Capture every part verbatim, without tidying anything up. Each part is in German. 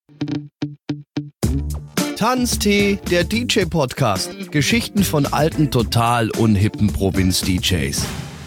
Tanztee, der D J-Podcast. Geschichten von alten, total unhippen Provinz-D Js.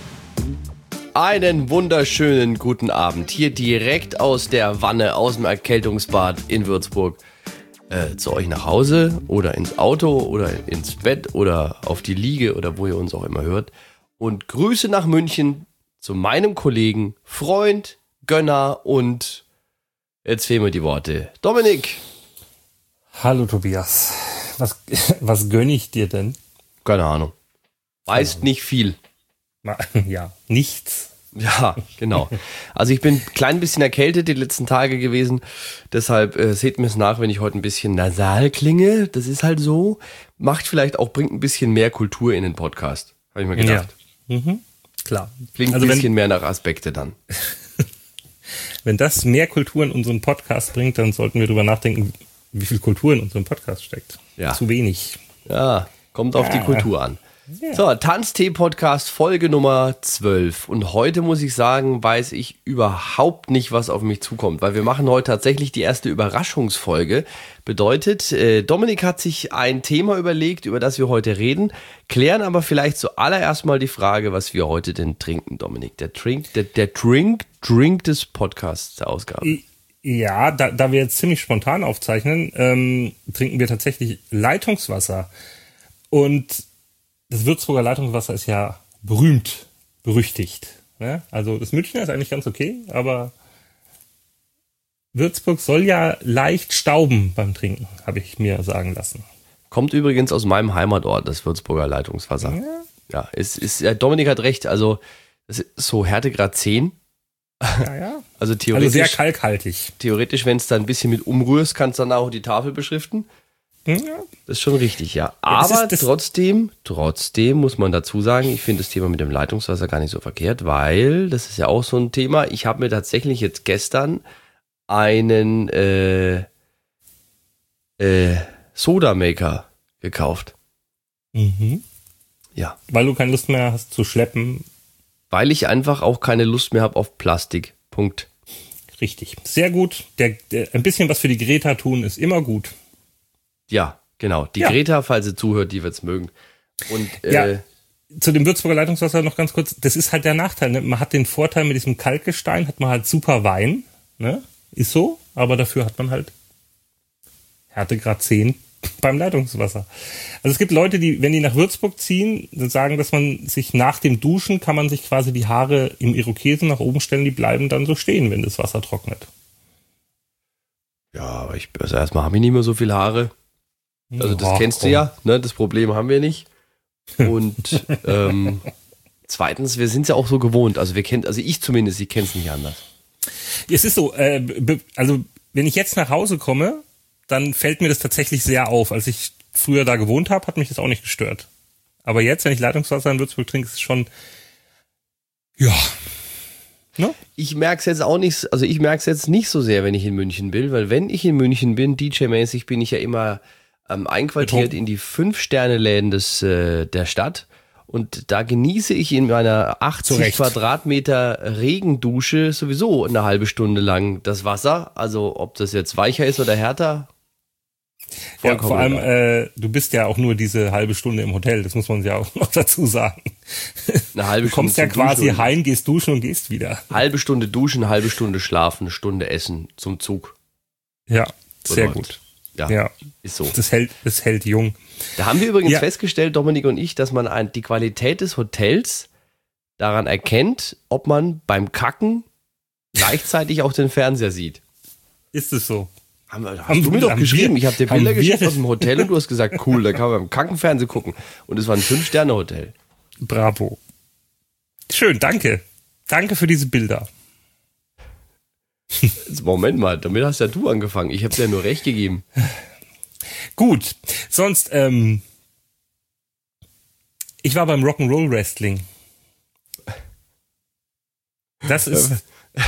Einen wunderschönen guten Abend. Hier direkt aus der Wanne, aus dem Erkältungsbad in Würzburg. Äh, zu euch nach Hause oder ins Auto oder ins Bett oder auf die Liege oder wo ihr uns auch immer hört. Und Grüße nach München zu meinem Kollegen, Freund, Gönner und jetzt fehlen mir die Worte. Dominik. Hallo Tobias. Was, was gönne ich dir denn? Keine Ahnung. Weißt Also, nicht viel. Ja, nichts. Ja, genau. Also ich bin ein klein bisschen erkältet die letzten Tage gewesen. Deshalb äh, seht mir es nach, wenn ich heute ein bisschen nasal klinge. Das ist halt so. Macht vielleicht auch, bringt ein bisschen mehr Kultur in den Podcast. Habe ich mir gedacht. Ja. Mhm. Klar. Klingt also ein bisschen wenn, mehr nach Aspekte dann. Wenn das mehr Kultur in unseren Podcast bringt, dann sollten wir drüber nachdenken, wie viel Kultur in unserem Podcast steckt. Ja. Zu wenig. Ja, kommt auf ja. die Kultur an. Ja. So, Tanztee-Podcast, Folge Nummer zwölf. Und heute muss ich sagen, weiß ich überhaupt nicht, was auf mich zukommt, weil wir machen heute tatsächlich die erste Überraschungsfolge. Bedeutet, äh, Dominik hat sich ein Thema überlegt, über das wir heute reden, klären aber vielleicht zuallererst mal die Frage, was wir heute denn trinken, Dominik. Der Drink, der, der Drink, Drink des Podcasts der Ausgabe. Ja, da, da wir jetzt ziemlich spontan aufzeichnen, ähm, trinken wir tatsächlich Leitungswasser. Und das Würzburger Leitungswasser ist ja berühmt, berüchtigt. Ne? Also das Münchner ist eigentlich ganz okay, aber Würzburg soll ja leicht stauben beim Trinken, habe ich mir sagen lassen. Kommt übrigens aus meinem Heimatort, das Würzburger Leitungswasser. Ja, ja ist, ist, ja, Dominik hat recht, also es ist so Härtegrad zehn. Ja, ja. Also theoretisch, also sehr kalkhaltig. Theoretisch, wenn es da ein bisschen mit umrührst, kannst du dann auch die Tafel beschriften. Ja. Das ist schon richtig, ja. Aber ja, das ist, das trotzdem, trotzdem muss man dazu sagen, ich finde das Thema mit dem Leitungswasser gar nicht so verkehrt, weil das ist ja auch so ein Thema. Ich habe mir tatsächlich jetzt gestern einen äh, äh, Soda-Maker gekauft. Mhm. Ja. Weil du keine Lust mehr hast zu schleppen. Weil ich einfach auch keine Lust mehr habe auf Plastik. Punkt. Richtig. Sehr gut. Der, der, ein bisschen was für die Greta tun ist immer gut. Ja, genau. Die ja. Greta, falls sie zuhört, die wird's mögen. Und ja, äh, zu dem Würzburger Leitungswasser noch ganz kurz. Das ist halt der Nachteil. Ne? Man hat den Vorteil mit diesem Kalkgestein, hat man halt super Wein. Ne? Ist so. Aber dafür hat man halt Härtegrad zehn beim Leitungswasser. Also es gibt Leute, die, wenn die nach Würzburg ziehen, sagen, dass man sich nach dem Duschen, kann man sich quasi die Haare im Irokesen nach oben stellen, die bleiben dann so stehen, wenn das Wasser trocknet. Ja, aber ich, also erstmal habe ich nicht mehr so viele Haare. Also das oh, kennst komm. du ja, ne? Das Problem haben wir nicht. Und ähm, zweitens, wir sind es ja auch so gewohnt. Also wir kennen, also ich zumindest, ich kenne es nicht anders. Es ist so, äh, be, also wenn ich jetzt nach Hause komme, dann fällt mir das tatsächlich sehr auf. Als ich früher da gewohnt habe, hat mich das auch nicht gestört. Aber jetzt, wenn ich Leitungswasser in Würzburg trinke, ist es schon, ja. Ne? Ich merke es jetzt auch nicht, also ich merke es jetzt nicht so sehr, wenn ich in München bin, weil wenn ich in München bin, D J-mäßig, bin ich ja immer ähm, einquartiert Betrunken. in die Fünf-Sterne-Läden des äh, der Stadt und da genieße ich in meiner achtzig Zurecht. Quadratmeter Regendusche sowieso eine halbe Stunde lang das Wasser, also ob das jetzt weicher ist oder härter. Ja, vor allem, äh, du bist ja auch nur diese halbe Stunde im Hotel, das muss man ja auch noch dazu sagen. Eine halbe du kommst Stunde ja quasi duschen. heim, gehst duschen und gehst wieder. Halbe Stunde duschen, halbe Stunde schlafen, Stunde essen zum Zug. Ja, so sehr läuft. gut. Ja, ja, ist so. Das hält, das hält jung. Da haben wir übrigens ja. festgestellt, Dominik und ich, dass man ein, die Qualität des Hotels daran erkennt, ob man beim Kacken gleichzeitig auch den Fernseher sieht. Ist es so? Haben, hast haben du mir doch geschrieben, wir, ich habe dir Bilder geschickt aus dem Hotel und du hast gesagt, cool, da kann man beim Kackenfernsehen gucken. Und es war ein Fünf-Sterne-Hotel. Bravo. Schön, danke. Danke für diese Bilder. Moment mal, damit hast ja du angefangen. Ich habe dir ja nur recht gegeben. Gut, sonst, ähm, ich war beim Rock'n'Roll Wrestling. Das ist...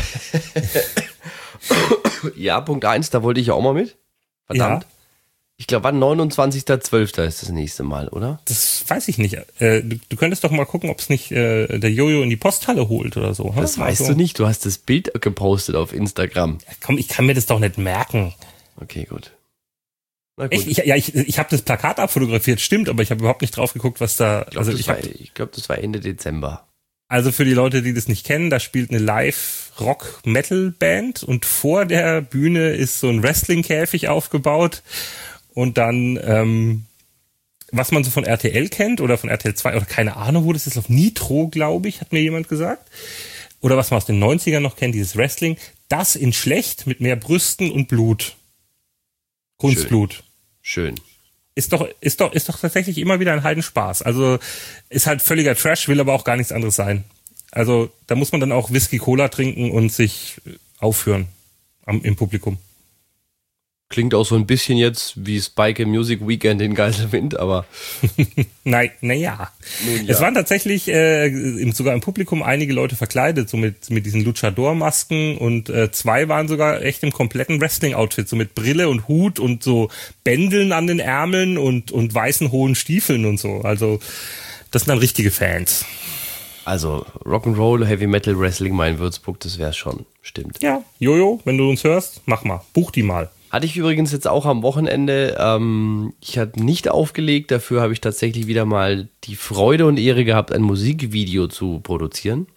Ja, Punkt eins, da wollte ich ja auch mal mit. Verdammt. Ja. Ich glaube, wann neunundzwanzigster zwölfter ist das nächste Mal, oder? Das weiß ich nicht. Äh, du, du könntest doch mal gucken, ob es nicht äh, der Jojo in die Posthalle holt oder so. Das ha? weißt also. du nicht. Du hast das Bild gepostet auf Instagram. Ja, komm, ich kann mir das doch nicht merken. Okay, gut. Na gut. Echt? Ich, ja, ich, ich habe das Plakat abfotografiert, stimmt, aber ich habe überhaupt nicht drauf geguckt, was da... Ich glaube, also das, ich war, hab, ich glaub, das war Ende Dezember. Also für die Leute, die das nicht kennen, da spielt eine Live-Rock-Metal-Band und vor der Bühne ist so ein Wrestling-Käfig aufgebaut und dann, ähm, was man so von R T L kennt oder von R T L zwei oder keine Ahnung, wo das ist, auf Nitro, glaube ich, hat mir jemand gesagt. Oder was man aus den neunzigern noch kennt, dieses Wrestling, das in schlecht mit mehr Brüsten und Blut. Kunstblut. Schön. Schön. Ist doch, ist doch, ist doch tatsächlich immer wieder ein Heidenspaß. Also, ist halt völliger Trash, will aber auch gar nichts anderes sein. Also, da muss man dann auch Whisky Cola trinken und sich aufführen am, im Publikum. Klingt auch so ein bisschen jetzt wie Spike Music Weekend in Geiselwind, aber. Nein, naja. Ja. Es waren tatsächlich äh, im, sogar im Publikum einige Leute verkleidet, so mit, mit diesen Luchador-Masken und äh, zwei waren sogar echt im kompletten Wrestling-Outfit, so mit Brille und Hut und so Bändeln an den Ärmeln und, und weißen hohen Stiefeln und so. Also, das sind dann richtige Fans. Also, Rock'n'Roll, Heavy Metal, Wrestling mal in Würzburg, das wär's schon. Stimmt. Ja, Jojo, wenn du uns hörst, mach mal. Buch die mal. Hatte ich übrigens jetzt auch am Wochenende. Ähm, ich habe nicht aufgelegt, dafür habe ich tatsächlich wieder mal die Freude und Ehre gehabt, ein Musikvideo zu produzieren.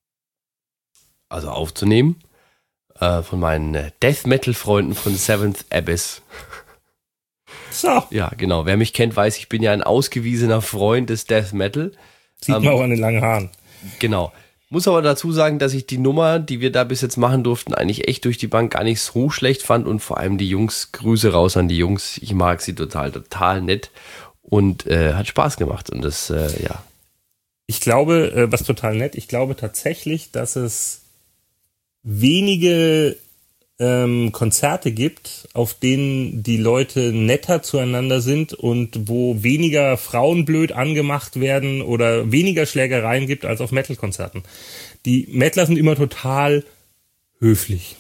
Also aufzunehmen. Äh, von meinen Death Metal Freunden von Seventh Abyss. So. Ja, genau. Wer mich kennt, weiß, ich bin ja ein ausgewiesener Freund des Death Metal. Sieht ähm, man auch an den langen Haaren. Genau. Muss aber dazu sagen, dass ich die Nummer, die wir da bis jetzt machen durften, eigentlich echt durch die Bank gar nicht so schlecht fand und vor allem die Jungs, Grüße raus an die Jungs, ich mag sie total, total nett und äh, hat Spaß gemacht und das, äh, ja. Ich glaube, äh, was total nett, ich glaube tatsächlich, dass es wenige ähm, Konzerte gibt, auf denen die Leute netter zueinander sind und wo weniger Frauen blöd angemacht werden oder weniger Schlägereien gibt als auf Metal-Konzerten. Die Metaler sind immer total höflich.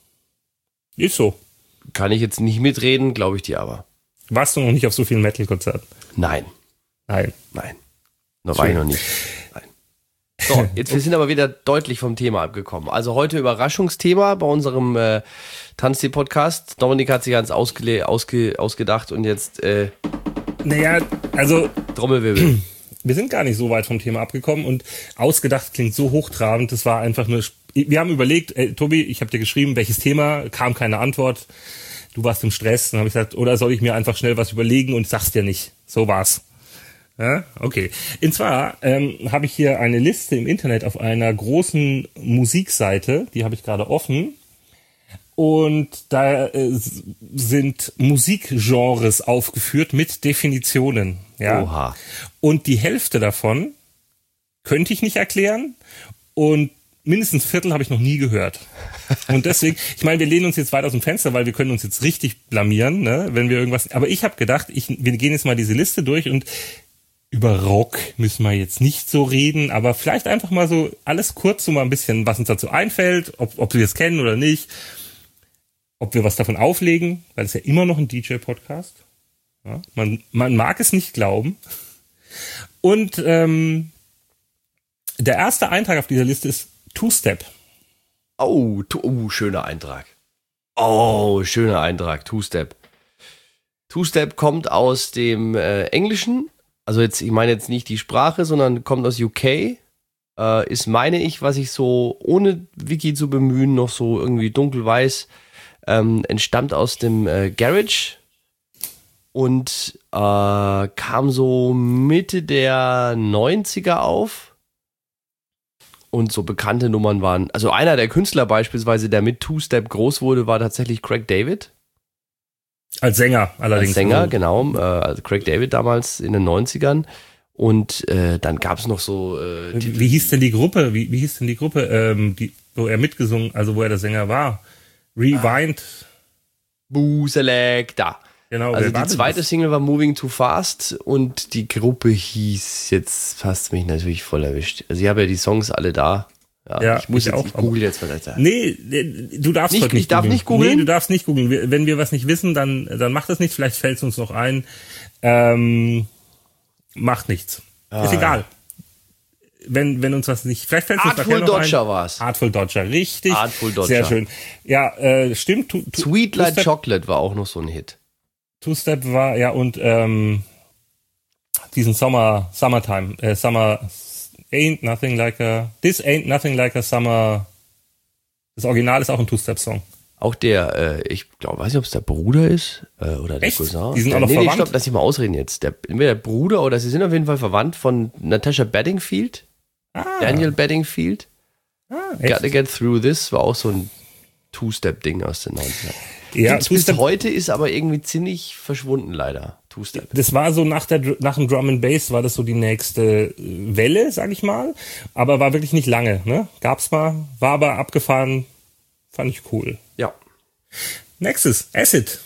Ist so. Kann ich jetzt nicht mitreden, glaube ich dir aber. Warst du noch nicht auf so vielen Metal-Konzerten? Nein. Nein. Nein. Noch war ich noch nicht. Nein. So, jetzt wir sind aber wieder deutlich vom Thema abgekommen. Also heute Überraschungsthema bei unserem äh, Tanztee-Podcast. Dominik hat sich ganz ausge, ausge, ausgedacht und jetzt äh, naja, also Trommelwirbel. Wir sind gar nicht so weit vom Thema abgekommen und ausgedacht klingt so hochtrabend. Das war einfach nur, wir haben überlegt, ey, Tobi, ich habe dir geschrieben, welches Thema, kam keine Antwort. Du warst im Stress, dann habe ich gesagt, oder soll ich mir einfach schnell was überlegen und sag's dir nicht. So war's. Ja, okay. Und zwar ähm, habe ich hier eine Liste im Internet auf einer großen Musikseite, die habe ich gerade offen. Und da äh, sind Musikgenres aufgeführt mit Definitionen. Ja. Oha. Und die Hälfte davon könnte ich nicht erklären und mindestens ein Viertel habe ich noch nie gehört. Und deswegen, ich meine, wir lehnen uns jetzt weit aus dem Fenster, weil wir können uns jetzt richtig blamieren, ne, wenn wir irgendwas. Aber ich habe gedacht, ich, wir gehen jetzt mal diese Liste durch und über Rock müssen wir jetzt nicht so reden, aber vielleicht einfach mal so alles kurz so mal ein bisschen, was uns dazu einfällt, ob, ob wir es kennen oder nicht, ob wir was davon auflegen, weil es ja immer noch ein D J-Podcast. Ja, man, man mag es nicht glauben. Und ähm, der erste Eintrag auf dieser Liste ist Two-Step. Oh, tu, oh, schöner Eintrag. Oh, schöner Eintrag, Two-Step. Two-Step kommt aus dem äh, Englischen. Also jetzt, ich meine jetzt nicht die Sprache, sondern kommt aus U K. Äh, ist, meine ich, was ich so, ohne Wiki zu bemühen, noch so irgendwie dunkelweiß, ähm, entstammt aus dem äh, Garage und äh, kam so Mitte der neunziger auf. Und so bekannte Nummern waren, also einer der Künstler beispielsweise, der mit Two-Step groß wurde, war tatsächlich Craig David. Als Sänger allerdings. Als Sänger, genau. Äh, also Craig David damals in den neunzigern. Und äh, dann gab es noch so... Äh, wie, wie hieß denn die Gruppe? Wie, wie hieß denn die Gruppe, ähm, die, wo er mitgesungen, also wo er der Sänger war? Rewind. Ah. Boo Selecta. Genau. Also die zweite das? Single war Moving Too Fast und die Gruppe hieß, jetzt hast du mich natürlich voll erwischt. Also ich habe ja die Songs alle da. Ja, ja, ich muss ich jetzt, auch. Ich google jetzt vielleicht. Nee, du darfst nicht, heute nicht Ich darf googeln. nicht googeln? Nee, du darfst nicht googeln. Wenn wir was nicht wissen, dann, dann macht das nicht. Vielleicht fällt es uns noch ein. Ähm, macht nichts. Ah. Ist egal. wenn, wenn uns was nicht, vielleicht fällt es uns Artful nachher noch Dodger ein. war's. Artful Dodger, richtig. Artful Dodger. Sehr schön. Ja, äh, stimmt. Tu, tu, Sweet Light Two-Step, Chocolate war auch noch so ein Hit. Two-Step war, ja, und ähm, diesen Summer, Summertime, äh, Summer, ain't nothing like a, this ain't nothing like a summer. Das Original ist auch ein Two-Step-Song. Auch der, äh, ich glaube, weiß nicht, ob es der Bruder ist äh, oder der Echt? Cousin. Die sind der, auch noch nee, nee, verwandt? stopp, lass ich mal ausreden jetzt. Der, entweder der Bruder oder sie sind auf jeden Fall verwandt von Natasha Bedingfield. Ah. Daniel Bedingfield. Ah, echt? Gotta Get Through This war auch so ein Two-Step-Ding aus den neunzigern. Ja, Gibt's bis Two-Step, heute, ist aber irgendwie ziemlich verschwunden leider. Two-Step. das war so nach der nach dem Drum and Bass war das so die nächste Welle, sag ich mal, aber war wirklich nicht lange, ne? Gab's mal, war aber abgefahren, fand ich cool. Ja. Nächstes, Acid.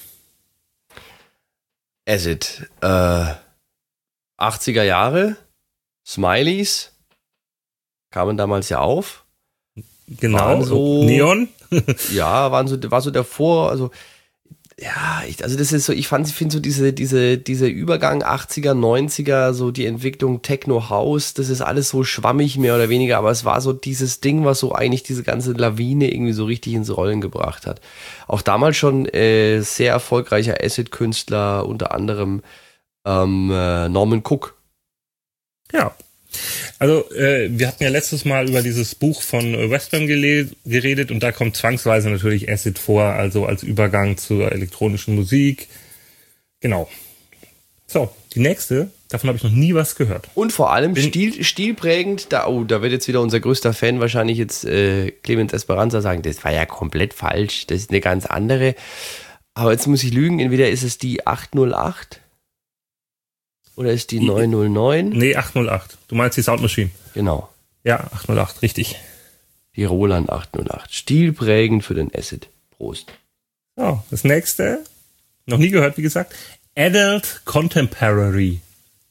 Acid. Äh, achtziger Jahre. Smileys. Kamen damals ja auf. Genau, Waren so- Neon. Ja, waren so, war so davor, also ja, ich, also das ist so, ich fand, ich finde so diese, diese, diese Übergang achtziger, neunziger, so die Entwicklung Techno House, das ist alles so schwammig mehr oder weniger, aber es war so dieses Ding, was so eigentlich diese ganze Lawine irgendwie so richtig ins Rollen gebracht hat. Auch damals schon äh, sehr erfolgreicher Acid-Künstler, unter anderem ähm, äh, Norman Cook. Ja. Also, äh, wir hatten ja letztes Mal über dieses Buch von äh, Westbam gele- geredet und da kommt zwangsweise natürlich Acid vor, also als Übergang zur elektronischen Musik. Genau. So, die nächste, davon habe ich noch nie was gehört. Und vor allem Bin- stil, stilprägend, da, oh, da wird jetzt wieder unser größter Fan wahrscheinlich jetzt äh, Clemens Esperanza sagen, das war ja komplett falsch, das ist eine ganz andere. Aber jetzt muss ich lügen, entweder ist es die achthundertacht oder ist die Die- neunhundertneun. Nee, achthundertacht. Du meinst die Sound Machine. Genau, Ja, achthundertacht, richtig. die Roland achthundertacht. Stilprägend für den Acid. Prost. So, das nächste, noch nie gehört, wie gesagt, Adult Contemporary.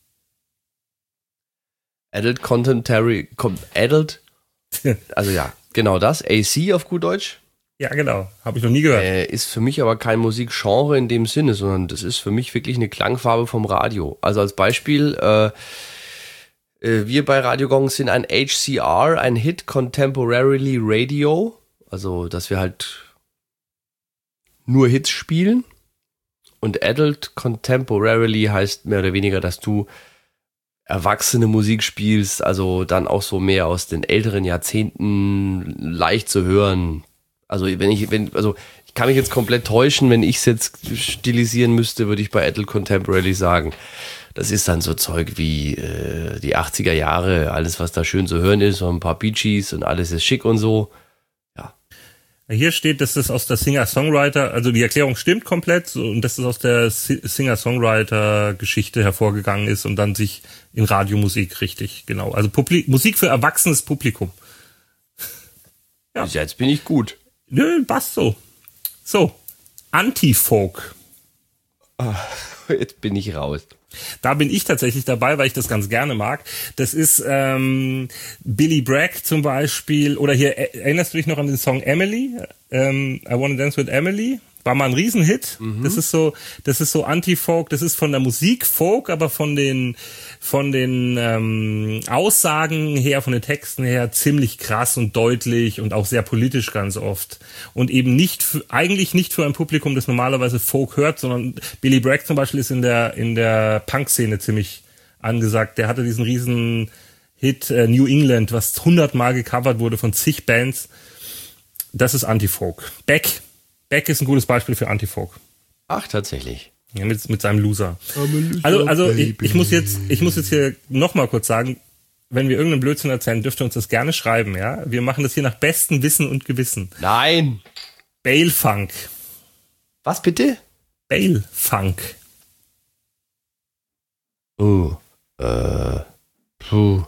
Adult Contemporary, Com- Adult, also ja, genau das, A C auf gut Deutsch. Ja, genau, habe ich noch nie gehört. Äh, ist für mich aber kein Musikgenre in dem Sinne, sondern das ist für mich wirklich eine Klangfarbe vom Radio. Also als Beispiel, äh, äh, wir bei Radio Gong sind ein H C R, ein Hit Contemporarily Radio, also dass wir halt nur Hits spielen. Und Adult Contemporarily heißt mehr oder weniger, dass du erwachsene Musik spielst, also dann auch so mehr aus den älteren Jahrzehnten leicht zu hören. Also wenn ich, wenn, also ich kann mich jetzt komplett täuschen, wenn ich es jetzt stilisieren müsste, würde ich bei Adult Contemporary sagen, das ist dann so Zeug wie äh, die achtziger Jahre, alles was da schön zu hören ist, so ein paar Bee Gees und alles ist schick und so. Hier steht, dass das aus der Singer-Songwriter, also die Erklärung stimmt komplett so, und dass das aus der Si- Singer-Songwriter-Geschichte hervorgegangen ist und dann sich in Radiomusik richtig, genau. Also Publi- Musik für erwachsenes Publikum. Ja. Jetzt bin ich gut. Nö, passt so. So, Anti-Folk. Jetzt bin ich raus. Da bin ich tatsächlich dabei, weil ich das ganz gerne mag. Das ist ähm, Billy Bragg zum Beispiel. Oder hier, äh, erinnerst du dich noch an den Song Emily? Ähm, I Wanna Dance with Emily? War mal ein Riesenhit. Mhm. Das ist so, das ist so Anti-Folk. Das ist von der Musik Folk, aber von den von den ähm, Aussagen her, von den Texten her ziemlich krass und deutlich und auch sehr politisch ganz oft. Und eben nicht, für, eigentlich nicht für ein Publikum, das normalerweise Folk hört, sondern Billy Bragg zum Beispiel ist in der in der Punk-Szene ziemlich angesagt. Der hatte diesen riesen Hit äh, New England, was hundertmal gecovert wurde von zig Bands. Das ist Anti-Folk. Beck. Beck ist ein gutes Beispiel für Anti-Folk. Ach, tatsächlich. Ja, mit, mit seinem Loser. Also, also ich, ich muss jetzt, ich muss jetzt hier nochmal kurz sagen, wenn wir irgendeinen Blödsinn erzählen, dürft ihr uns das gerne schreiben, ja? Wir machen das hier nach bestem Wissen und Gewissen. Nein. Bale Funk. Was bitte? Bale Funk. Oh. Äh. Puh.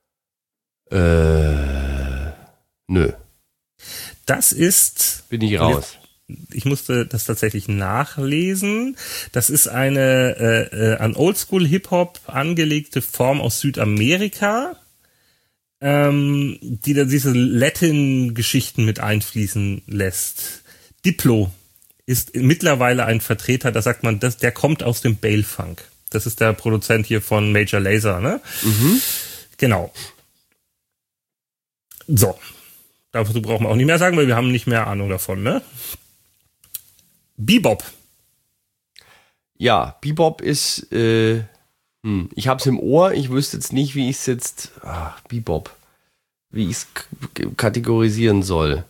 Äh. Nö. Das ist, Bin ich raus. ich musste das tatsächlich nachlesen. Das ist eine äh, äh, an Oldschool-Hip-Hop angelegte Form aus Südamerika, ähm, die da diese Latin-Geschichten mit einfließen lässt. Diplo ist mittlerweile ein Vertreter, da sagt man, das, der kommt aus dem Bale-Funk. Das ist der Produzent hier von Major Lazer, ne? Mhm. Genau. So. Dazu brauchen wir auch nicht mehr sagen, weil wir haben nicht mehr Ahnung davon, ne? Bebop. Ja, Bebop ist, äh, hm, ich hab's im Ohr, ich wüsste jetzt nicht, wie ich es jetzt, ah, Bebop, wie ich es k- kategorisieren soll.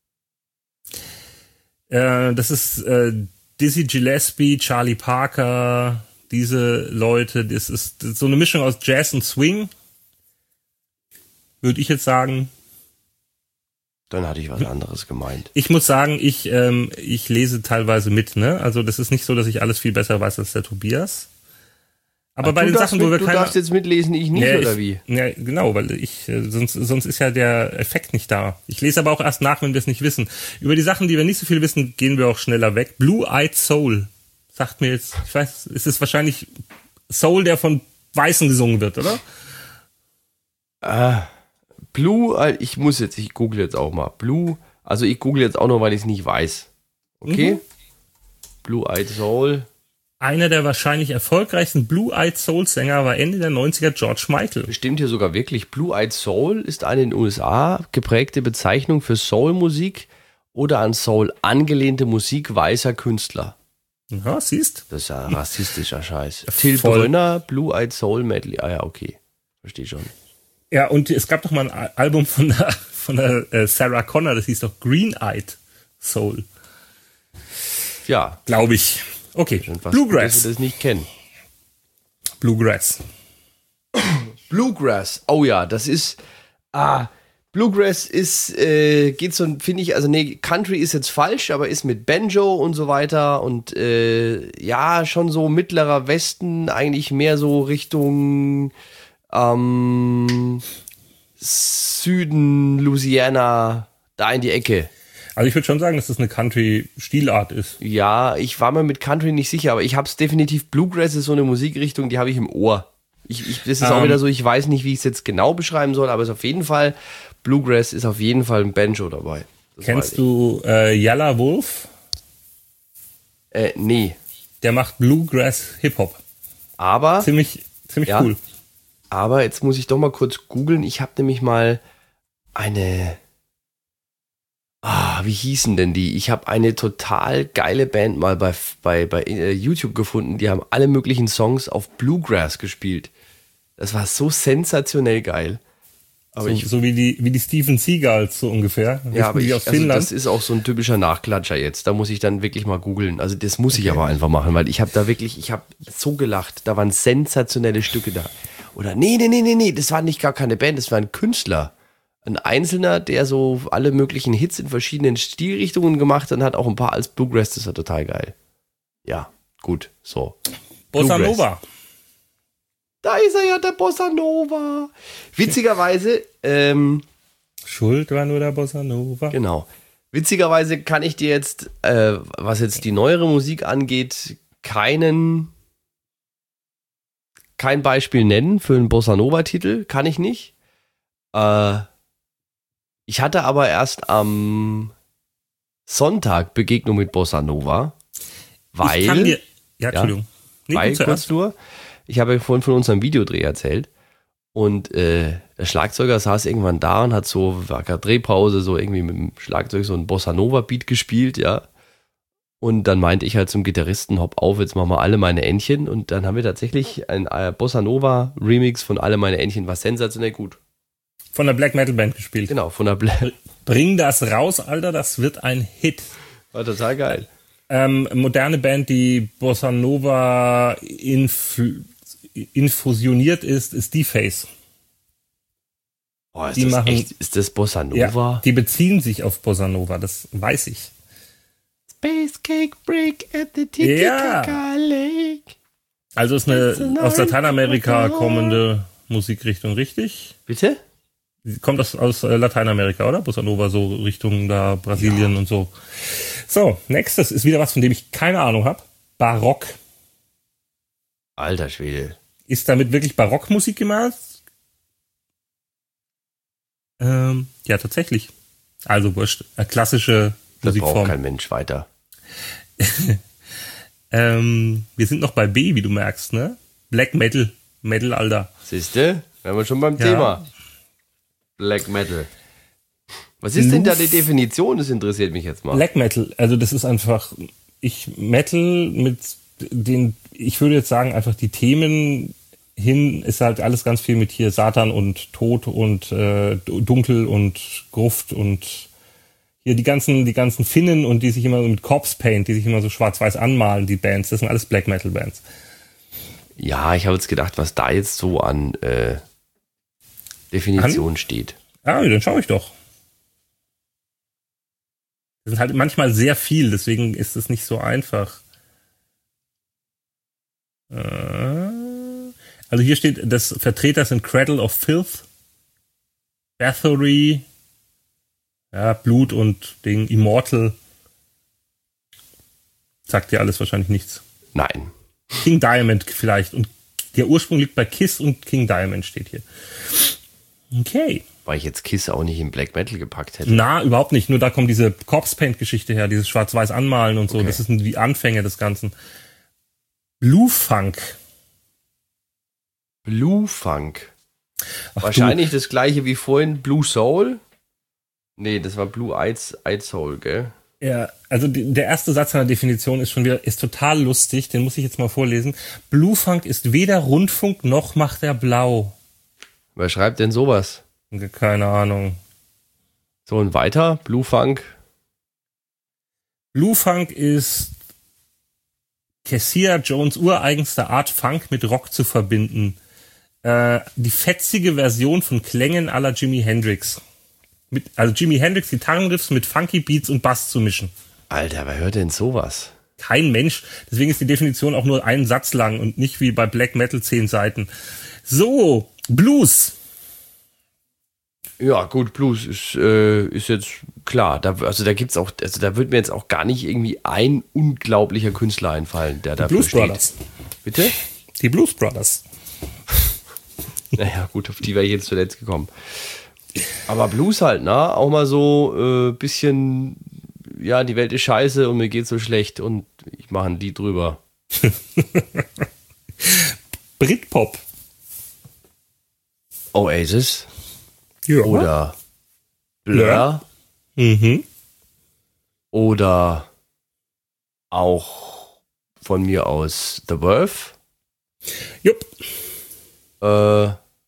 Äh, das ist äh, Dizzy Gillespie, Charlie Parker, diese Leute, das ist, das ist so eine Mischung aus Jazz und Swing, würde ich jetzt sagen. Dann hatte ich was anderes gemeint. Ich muss sagen, ich, ähm, ich lese teilweise mit, ne? Also das ist nicht so, dass ich alles viel besser weiß als der Tobias. Aber Ach, bei den Sachen, mit, wo wir du keine... darfst jetzt mitlesen, ich nicht, ja, oder ich, wie? Ja, genau, weil ich, äh, sonst, sonst ist ja der Effekt nicht da. Ich lese aber auch erst nach, wenn wir es nicht wissen. Über die Sachen, die wir nicht so viel wissen, gehen wir auch schneller weg. Blue-Eyed Soul sagt mir jetzt, ich weiß, es ist wahrscheinlich Soul, der von Weißen gesungen wird, oder? Ah, Blue, ich muss jetzt, ich google jetzt auch mal. Blue, also ich google jetzt auch nur, weil ich es nicht weiß. Okay? Mhm. Blue-Eyed Soul. Einer der wahrscheinlich erfolgreichsten Blue-Eyed Soul-Sänger war Ende der neunziger George Michael. Stimmt hier sogar wirklich. Blue-Eyed Soul ist eine in den U S A geprägte Bezeichnung für Soul-Musik oder an Soul angelehnte Musik weißer Künstler. Ja, siehst. Das ist ja rassistischer Scheiß. Till Voll. Brönner, Blue-Eyed Soul Medley. Ah ja, okay. Verstehe schon. Ja, und es gab doch mal ein Album von der, von der äh, Sarah Connor, das hieß doch Green-Eyed Soul. Ja. Glaube ich. Okay, Was, Bluegrass. dass wir das nicht kennen. Bluegrass. Bluegrass. Oh ja, das ist. Ah, Bluegrass ist, äh, geht so, finde ich, also nee, Country ist jetzt falsch, aber ist mit Banjo und so weiter und äh, ja, schon so mittlerer Westen, eigentlich mehr so Richtung ähm, Süden, Louisiana, da in die Ecke. Also ich würde schon sagen, dass das eine Country-Stilart ist. Ja, ich war mir mit Country nicht sicher, aber ich habe es definitiv, Bluegrass ist so eine Musikrichtung, die habe ich im Ohr. Ich, ich, das ist auch Ähm. wieder so, ich weiß nicht, wie ich es jetzt genau beschreiben soll, aber es ist auf jeden Fall, Bluegrass ist auf jeden Fall ein Banjo dabei. Das weiß Kennst ich. du äh, Yalla Wolf? Äh, nee. Der macht Bluegrass Hip-Hop. Aber, Ziemlich, ziemlich Ja. cool. aber jetzt muss ich doch mal kurz googeln. Ich habe nämlich mal eine, ah, wie hießen denn die? Ich habe eine total geile Band mal bei, bei, bei äh, YouTube gefunden. Die haben alle möglichen Songs auf Bluegrass gespielt. Das war so sensationell geil. Aber So, ich, so wie die wie die Steven Seagals so ungefähr. ja, aber die ich, aus also Finnland. das ist auch so ein typischer Nachklatscher jetzt. Da muss ich dann wirklich mal googeln. Also das muss ich aber einfach machen, weil ich habe da wirklich, ich habe so gelacht. Da waren sensationelle Stücke da. Oder nee, nee, nee, nee, nee, das war nicht gar keine Band, das war ein Künstler. Ein Einzelner, der so alle möglichen Hits in verschiedenen Stilrichtungen gemacht hat und hat auch ein paar als Bluegrass, das war total geil. Ja, gut, so. Bossa Bluegrass. Nova. Da ist er ja, der Bossa Nova. Witzigerweise, ähm, Schuld war nur der Bossa Nova. genau. Witzigerweise kann ich dir jetzt, äh, was jetzt die neuere Musik angeht, keinen, kein Beispiel nennen für einen Bossa Nova-Titel. Kann ich nicht. Äh, ich hatte aber erst am Sonntag Begegnung mit Bossa Nova, weil, Ich kann dir, ja, Entschuldigung. Nee, weil du kurz zuerst. nur, ich habe ja vorhin von unserem Videodreh erzählt und äh, der Schlagzeuger saß irgendwann da und hat so, war gerade Drehpause, so irgendwie mit dem Schlagzeug so ein Bossa Nova Beat gespielt, ja. Und dann meinte ich halt zum Gitarristen, hopp auf, jetzt machen wir alle meine Entchen. Und dann haben wir tatsächlich ein äh, Bossa Nova Remix von Alle meine Entchen, war sensationell gut. Von der Black Metal Band gespielt. Genau, von der Bla Bring das raus, Alter, das wird ein Hit. war total geil. Ähm, moderne Band, die Bossa Nova inf- infusioniert ist, ist Deface. Boah, ist Die das machen- echt, ist das Bossa Nova? Ja, die beziehen sich auf Bossa Nova, das weiß ich. Space Cake Break at the Ja. Titicaca Lake. Also ist eine aus Lateinamerika kommende Musikrichtung, richtig? Bitte? Sie kommt aus, aus äh, Lateinamerika, oder? Bossa Nova, so Richtung da Brasilien und so. So, nächstes ist wieder was, von dem ich keine Ahnung habe. Barock. Alter Schwede. Ist damit wirklich Barockmusik gemeint? Ähm, ja, tatsächlich. Also wurscht. Eine klassische Das braucht Musikform. kein Mensch weiter. Ähm, wir sind noch bei B, wie du merkst, ne? Black Metal. Metal, Alter. Siehste? Wären wir schon beim Ja. Thema. Black Metal. Was ist denn da die Definition? Das interessiert mich jetzt mal. Black Metal, also das ist einfach, ich Metal mit den, ich würde jetzt sagen, einfach die Themen hin ist halt alles ganz viel mit hier Satan und Tod und äh, Dunkel und Gruft und hier die ganzen, die ganzen Finnen und die sich immer so mit Corpse Paint, die sich immer so schwarz-weiß anmalen, die Bands, das sind alles Black Metal Bands. Ja, ich habe jetzt gedacht, was da jetzt so an äh, Definition an? steht. Ah, dann schaue ich doch. Das sind halt manchmal sehr viel, deswegen ist es nicht so einfach. Also hier steht, das Vertreter sind Cradle of Filth, Bathory, ja, Blut und Ding, Immortal. Sagt dir alles wahrscheinlich nichts. Nein. King Diamond vielleicht. Und der Ursprung liegt bei Kiss und King Diamond steht hier. Okay. Weil ich jetzt Kiss auch nicht in Black Metal gepackt hätte. Na, überhaupt nicht. Nur da kommt diese Corpse Paint Geschichte her, dieses Schwarz-Weiß anmalen und so. Okay. Das sind die Anfänge des Ganzen. Blue Funk. Blue Funk. Ach, wahrscheinlich du. Das gleiche wie vorhin. Blue Soul? Nee, das war Blue Eyed, Eyed Soul, gell? Ja, also die, der erste Satz einer Definition ist schon wieder, ist total lustig, den muss ich jetzt mal vorlesen. Blue Funk ist weder Rundfunk noch macht er blau. Wer schreibt denn sowas? Keine Ahnung. So, und weiter? Blue Funk? Blue Funk ist Cassia Jones ureigenste Art, Funk mit Rock zu verbinden. Äh, die fetzige Version von Klängen à la Jimi Hendrix. Mit, also Jimi Hendrix Gitarrenriffs mit Funky Beats und Bass zu mischen. Alter, wer hört denn sowas? Kein Mensch. Deswegen ist die Definition auch nur einen Satz lang und nicht wie bei Black Metal zehn Seiten. So, Blues. Ja, gut, Blues ist, äh, ist jetzt klar. Da, also da gibt's auch, also da wird mir jetzt auch gar nicht irgendwie ein unglaublicher Künstler einfallen, der da Blues steht. Brothers. Bitte? Die Blues Brothers. Naja, gut, auf die wäre ich jetzt zuletzt gekommen. Aber Blues halt, ne? Auch mal so äh, bisschen, ja, die Welt ist scheiße und mir geht's so schlecht und ich mache ein Lied drüber. Britpop. Oasis. Ja. Oder Blur. Mhm. Oder auch von mir aus The Verve. Jupp. Äh,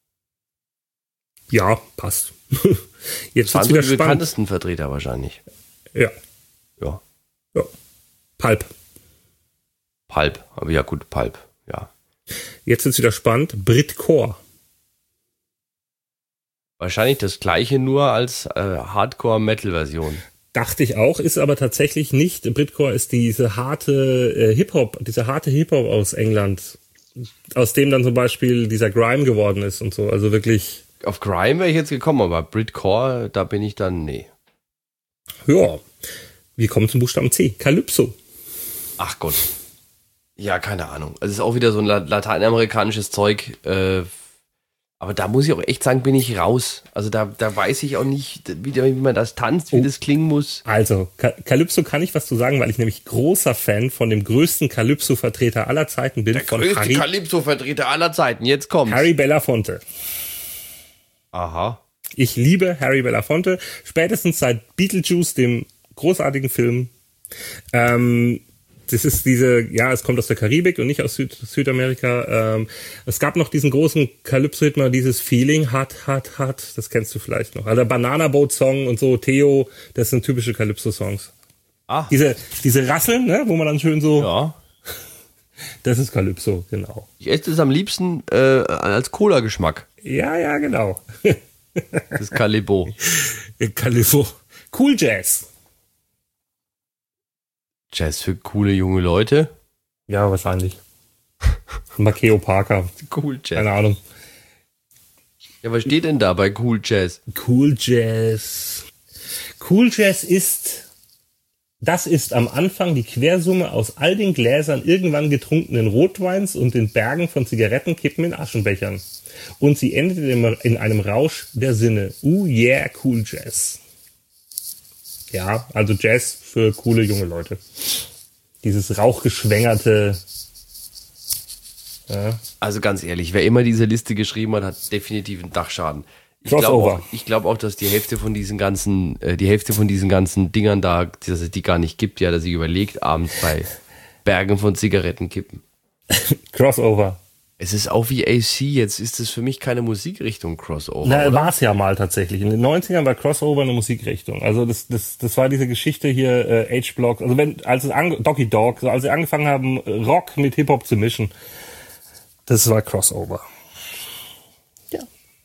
ja, passt. Jetzt das wird's waren wieder die spannend. bekanntesten Vertreter wahrscheinlich. Ja. Ja. Ja. Pulp. Pulp. Aber ja gut, Pulp. Ja. Jetzt wird's wieder spannend. Britcore. Wahrscheinlich das gleiche, nur als äh, Hardcore-Metal-Version. Dachte ich auch, ist aber tatsächlich nicht. Britcore ist diese harte äh, Hip-Hop, dieser harte Hip-Hop aus England, aus dem dann zum Beispiel dieser Grime geworden ist und so. Also wirklich. Auf Grime wäre ich jetzt gekommen, aber Britcore, da bin ich dann, nee. Ja, wir kommen zum Buchstaben C. Calypso. Ach Gott. Ja, keine Ahnung. Also es ist auch wieder so ein lateinamerikanisches Zeug, äh, aber da muss ich auch echt sagen, bin ich raus. Also da, da weiß ich auch nicht, wie, wie man das tanzt, wie oh. das klingen muss. Also, Calypso kann ich was zu sagen, weil ich nämlich großer Fan von dem größten Calypso-Vertreter aller Zeiten bin. Der von größte Harry, Calypso-Vertreter aller Zeiten, jetzt kommt's. Harry Belafonte. Aha. Ich liebe Harry Belafonte, spätestens seit Beetlejuice, dem großartigen Film. Ähm, das ist diese, ja, es kommt aus der Karibik und nicht aus Süd- Südamerika. Ähm, es gab noch diesen großen Calypso-Hit mal, dieses Feeling, hat, hat, hat, das kennst du vielleicht noch. Also der Banana Boat Song und so, Theo, das sind typische Calypso-Songs. Ah. Diese, diese Rasseln, ne, wo man dann schön so, Ja. Das ist Calypso, genau. Ich esse es am liebsten äh, als Cola-Geschmack. Ja, ja, genau. Das ist Calibo. Calibo. Cool Jazz. Jazz für coole junge Leute. Ja, wahrscheinlich. Makeo Parker. Cool Jazz. Keine Ahnung. Ja, was steht denn da bei Cool Jazz? Cool Jazz. Cool Jazz ist, das ist am Anfang die Quersumme aus all den Gläsern irgendwann getrunkenen Rotweins und den Bergen von Zigarettenkippen in Aschenbechern. Und sie endet in einem Rausch der Sinne. Uh, yeah, Cool Jazz. Ja, also Jazz für coole junge Leute. Dieses rauchgeschwängerte. Ja. Also ganz ehrlich, wer immer diese Liste geschrieben hat, hat definitiv einen Dachschaden. Ich glaube auch, ich glaub auch, dass die Hälfte von diesen ganzen, äh, die Hälfte von diesen ganzen Dingern da, dass es die gar nicht gibt, ja, dass ich überlegt, abends bei Bergen von Zigaretten kippen. Crossover. Es ist auch wie A C, jetzt ist es für mich keine Musikrichtung Crossover. Na, war es ja mal tatsächlich. In den neunzigern war Crossover eine Musikrichtung. Also das, das, das war diese Geschichte hier, äh, H-Block, also wenn, als es ange, Doggy Dog, also als sie angefangen haben, Rock mit Hip-Hop zu mischen, das war Crossover. Ja.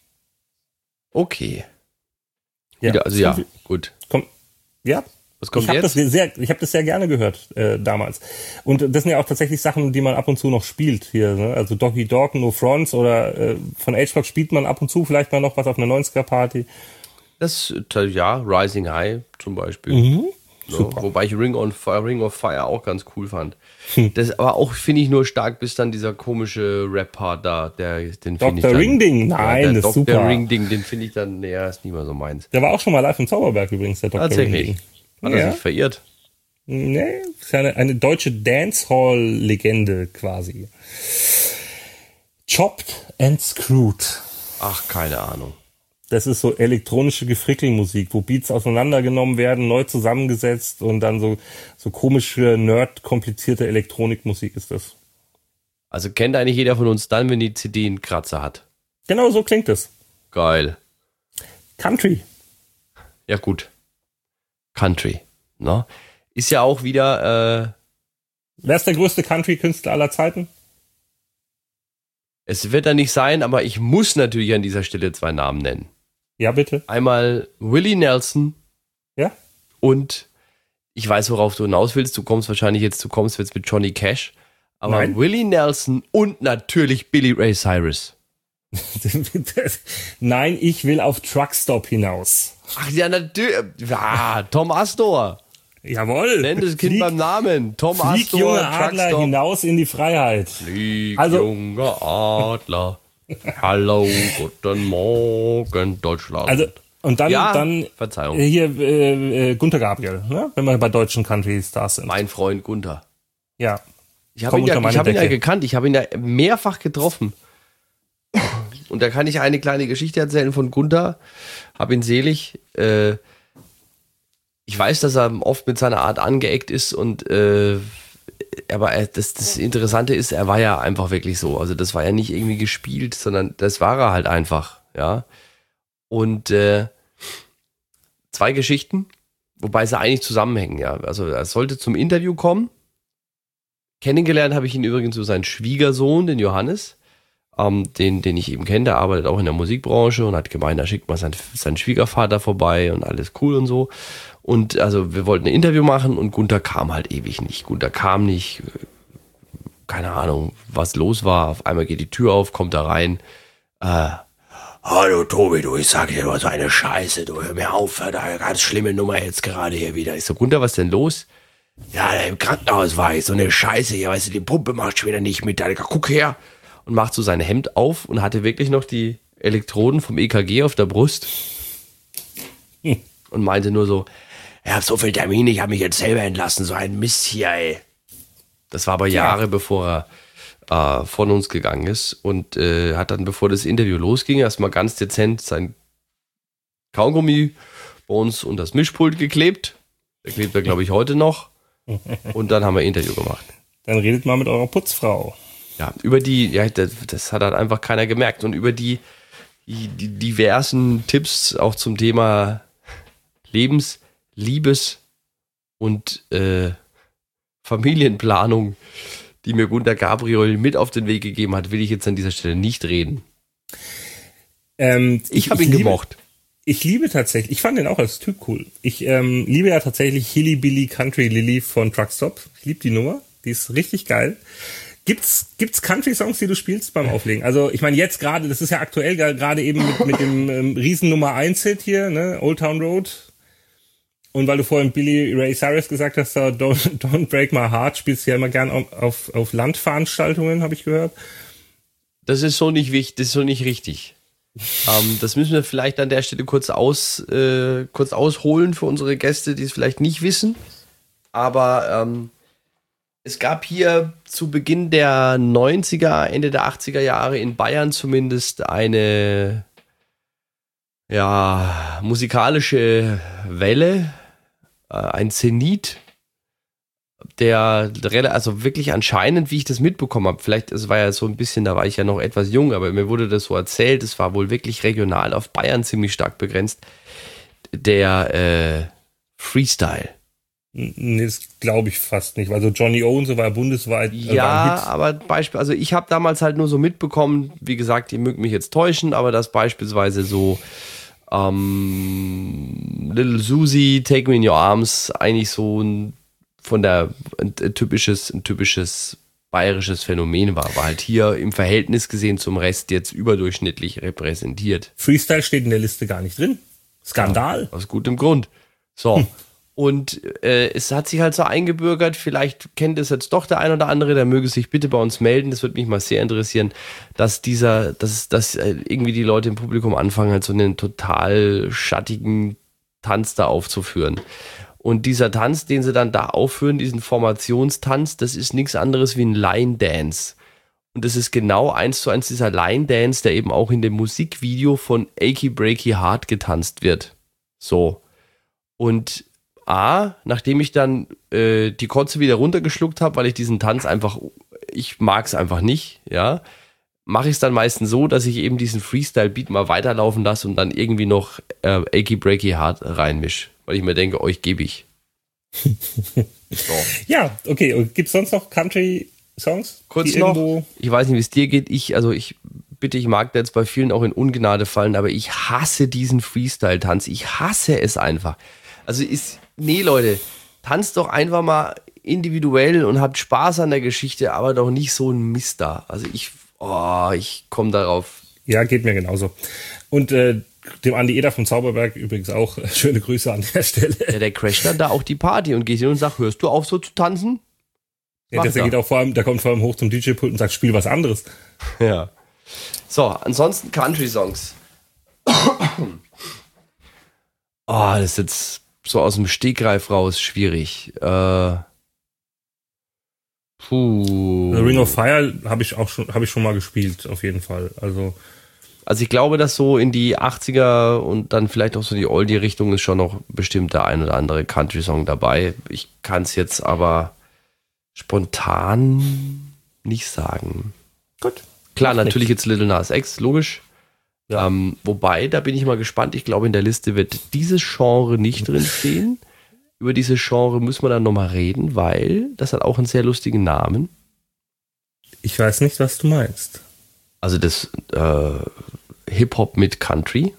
Okay. Ja, Wieder, also ja, gut. Komm, ja. Was kommt ich habe das jetzt? sehr, ich habe das sehr gerne gehört äh, damals. Und das sind ja auch tatsächlich Sachen, die man ab und zu noch spielt hier. Ne? Also Doggy Dog, No Fronts oder äh, von H-Block spielt man ab und zu vielleicht mal noch was auf einer neunziger-Party. Das, ja, Rising High zum Beispiel. Mhm. Ja, Super. wobei ich Ring on Fire, Ring of Fire auch ganz cool fand. Das aber auch finde ich nur stark, bis dann dieser komische Rap-Part da, der, den finde ich Doktor dann, Ringding, nein, ja, der das ist Doktor super. Ring-Ding, den finde ich dann, naja, ist nicht mehr so meins. Der war auch schon mal live im Zauberberg übrigens, der Doktor Tatsächlich. Ringding. Hat er Ja. sich verirrt? Nee, ist ja eine, eine deutsche Dancehall-Legende quasi. Chopped and Screwed. Ach, keine Ahnung. Das ist so elektronische Gefrickelmusik, wo Beats auseinandergenommen werden, neu zusammengesetzt und dann so, so komische, nerd-komplizierte Elektronikmusik ist das. Also kennt eigentlich jeder von uns dann, wenn die C D einen Kratzer hat. Genau so klingt es. Geil. Country. Ja gut. Country. Ne? Ist ja auch wieder, äh, Wer ist der größte Country-Künstler aller Zeiten? es wird da nicht sein, aber ich muss natürlich an dieser Stelle zwei Namen nennen. Ja, bitte. Einmal Willie Nelson Ja? und ich weiß, worauf du hinaus willst. Du kommst wahrscheinlich jetzt, du kommst jetzt mit Johnny Cash. Aber Nein. Willie Nelson und natürlich Billy Ray Cyrus. Nein, ich will auf Truckstop hinaus. Ach ja, natürlich. Ja, Tom Astor. Jawohl. Nenn das Kind Flieg, beim Namen. Tom Flieg, Astor, junge Adler, Truckstop. hinaus in die Freiheit. Flieg, Also- junger Adler. Hallo, guten Morgen, Deutschland. Also, und dann, Ja, dann Verzeihung. äh, hier äh, äh, Gunther Gabriel, ne? Wenn wir bei deutschen Country-Stars sind. Mein Freund Gunther. Ja. Ich habe Komm ihn, ja, unter meine ich hab ihn ja Decke. gekannt, ich habe ihn ja mehrfach getroffen. Und da kann ich eine kleine Geschichte erzählen von Gunther. Hab ihn selig. Äh, ich weiß, dass er oft mit seiner Art angeeckt ist und äh, aber er, das, das Interessante ist, er war ja einfach wirklich so. Also das war ja nicht irgendwie gespielt, sondern das war er halt einfach, ja. Und äh, zwei Geschichten, wobei sie eigentlich zusammenhängen, ja. Also er sollte zum Interview kommen. Kennengelernt habe ich ihn übrigens so seinen Schwiegersohn, den Johannes, ähm, den, den ich eben kenne, der arbeitet auch in der Musikbranche und hat gemeint, da schickt mal seinen, seinen Schwiegervater vorbei und alles cool und so. Und also wir wollten ein Interview machen und Gunther kam halt ewig nicht. Gunther kam nicht, keine Ahnung, was los war. Auf einmal geht die Tür auf, kommt da rein. Äh, Hallo Tobi, du, ich sag dir nur so eine Scheiße, du hör mir auf, da eine ganz schlimme Nummer jetzt gerade hier wieder. Ich so, Gunther, was denn los? Ja, im Krankenhaus war ich, so eine Scheiße hier, weißt du, die Pumpe macht schon wieder nicht mit. Da, guck her. Und macht so sein Hemd auf und hatte wirklich noch die Elektroden vom E K G auf der Brust. Und meinte nur so, ich hab so viel Termine, ich habe mich jetzt selber entlassen, so ein Mist hier, ey. Das war aber Jahre bevor er äh, von uns gegangen ist und äh, hat dann, bevor das Interview losging, erstmal ganz dezent sein Kaugummi bei uns und das Mischpult geklebt. Der klebt er, glaube ich, heute noch. Und dann haben wir ein Interview gemacht. Dann redet mal mit eurer Putzfrau. Ja, über die, ja, das, das hat halt einfach keiner gemerkt. Und über die, die, die diversen Tipps auch zum Thema Lebens-, Liebes- und äh, Familienplanung, die mir Gunther Gabriel mit auf den Weg gegeben hat, will ich jetzt an dieser Stelle nicht reden. Ähm, Ich habe ihn liebe, gemocht. Ich liebe tatsächlich, ich fand den auch als Typ cool. Ich ähm, liebe ja tatsächlich Hilly Billy Country Lily von Truckstop. Ich liebe die Nummer, die ist richtig geil. Gibt's gibt's Country-Songs, die du spielst beim Auflegen? Also ich meine jetzt gerade, das ist ja aktuell gerade eben mit, mit dem ähm, riesen Nummer eins Hit hier, ne, Old Town Road. Und weil du vorhin Billy Ray Cyrus gesagt hast, da Don't, Don't Break My Heart, spielst du ja immer gern auf, auf, auf Landveranstaltungen, habe ich gehört. Das ist so nicht wichtig, das ist so nicht richtig. ähm, das müssen wir vielleicht an der Stelle kurz, aus, äh, kurz ausholen für unsere Gäste, die es vielleicht nicht wissen. Aber ähm, es gab hier zu Beginn der neunziger, Ende der achtziger Jahre in Bayern zumindest eine ja, musikalische Welle, äh, ein Zenit, der rela- also wirklich anscheinend, wie ich das mitbekommen habe, vielleicht, es war ja so ein bisschen, da war ich ja noch etwas jung, aber mir wurde das so erzählt, es war wohl wirklich regional auf Bayern ziemlich stark begrenzt, der äh, Freestyle. Nee, das glaube ich fast nicht. Also Johnny O und so war bundesweit. äh, war ein Ja, Hit. aber Beispiel, also ich habe damals halt nur so mitbekommen, wie gesagt, ihr mögt mich jetzt täuschen, aber dass beispielsweise so ähm, Little Susie, Take Me in Your Arms eigentlich so ein von der ein, ein typisches, ein typisches bayerisches Phänomen war, war halt hier im Verhältnis gesehen zum Rest jetzt überdurchschnittlich repräsentiert. Freestyle steht in der Liste gar nicht drin. Skandal. Aus gutem Grund. So. Und äh, es hat sich halt so eingebürgert, vielleicht kennt es jetzt doch der ein oder andere, der möge sich bitte bei uns melden, das würde mich mal sehr interessieren, dass dieser, dass, dass äh, irgendwie die Leute im Publikum anfangen, halt so einen total schattigen Tanz da aufzuführen. Und dieser Tanz, den sie dann da aufführen, diesen Formationstanz, das ist nichts anderes wie ein Line Dance. Und das ist genau eins zu eins dieser Line Dance, der eben auch in dem Musikvideo von Achy Breaky Heart getanzt wird. So. Und A, nachdem ich dann äh, die Kotze wieder runtergeschluckt habe, weil ich diesen Tanz einfach, ich mag es einfach nicht, ja, mache ich es dann meistens so, dass ich eben diesen Freestyle-Beat mal weiterlaufen lasse und dann irgendwie noch äh, Achy Breaky Heart reinmisch, weil ich mir denke, euch gebe ich. So. Ja, okay. Und gibt's sonst noch Country-Songs? Kurz die noch, irgendwo- ich weiß nicht, wie es dir geht, ich, also ich, bitte, ich mag da jetzt bei vielen auch in Ungnade fallen, aber ich hasse diesen Freestyle-Tanz, ich hasse es einfach. Also ist, nee Leute, tanzt doch einfach mal individuell und habt Spaß an der Geschichte, aber doch nicht so ein Mist da. Also ich, oh, ich komme darauf. Ja, geht mir genauso. Und äh, dem Andi Eder vom Zauberberg übrigens auch äh, schöne Grüße an der Stelle. Ja, der crasht dann da auch die Party und geht hin und sagt, hörst du auf so zu tanzen? Ja, Macht der, der er. geht auch vor allem, der kommt vor allem hoch zum D J-Pult und sagt, spiel was anderes. Ja. So, ansonsten Country-Songs. Oh, das ist jetzt so aus dem Stegreif raus schwierig. Äh, puh. The Ring of Fire habe ich auch schon, habe ich schon mal gespielt, auf jeden Fall. Also Also ich glaube, dass so in die achtziger und dann vielleicht auch so die Oldie-Richtung ist schon noch bestimmt der ein oder andere Country-Song dabei. Ich kann es jetzt aber spontan nicht sagen. gut. Klar, Macht natürlich jetzt Little Nas X, logisch. Ja. Ähm, wobei, da bin ich mal gespannt. Ich glaube, in der Liste wird dieses Genre nicht drin stehen. Über dieses Genre müssen wir dann nochmal reden, weil das hat auch einen sehr lustigen Namen. Ich weiß nicht, was du meinst. Also das äh, Hip-Hop mit Country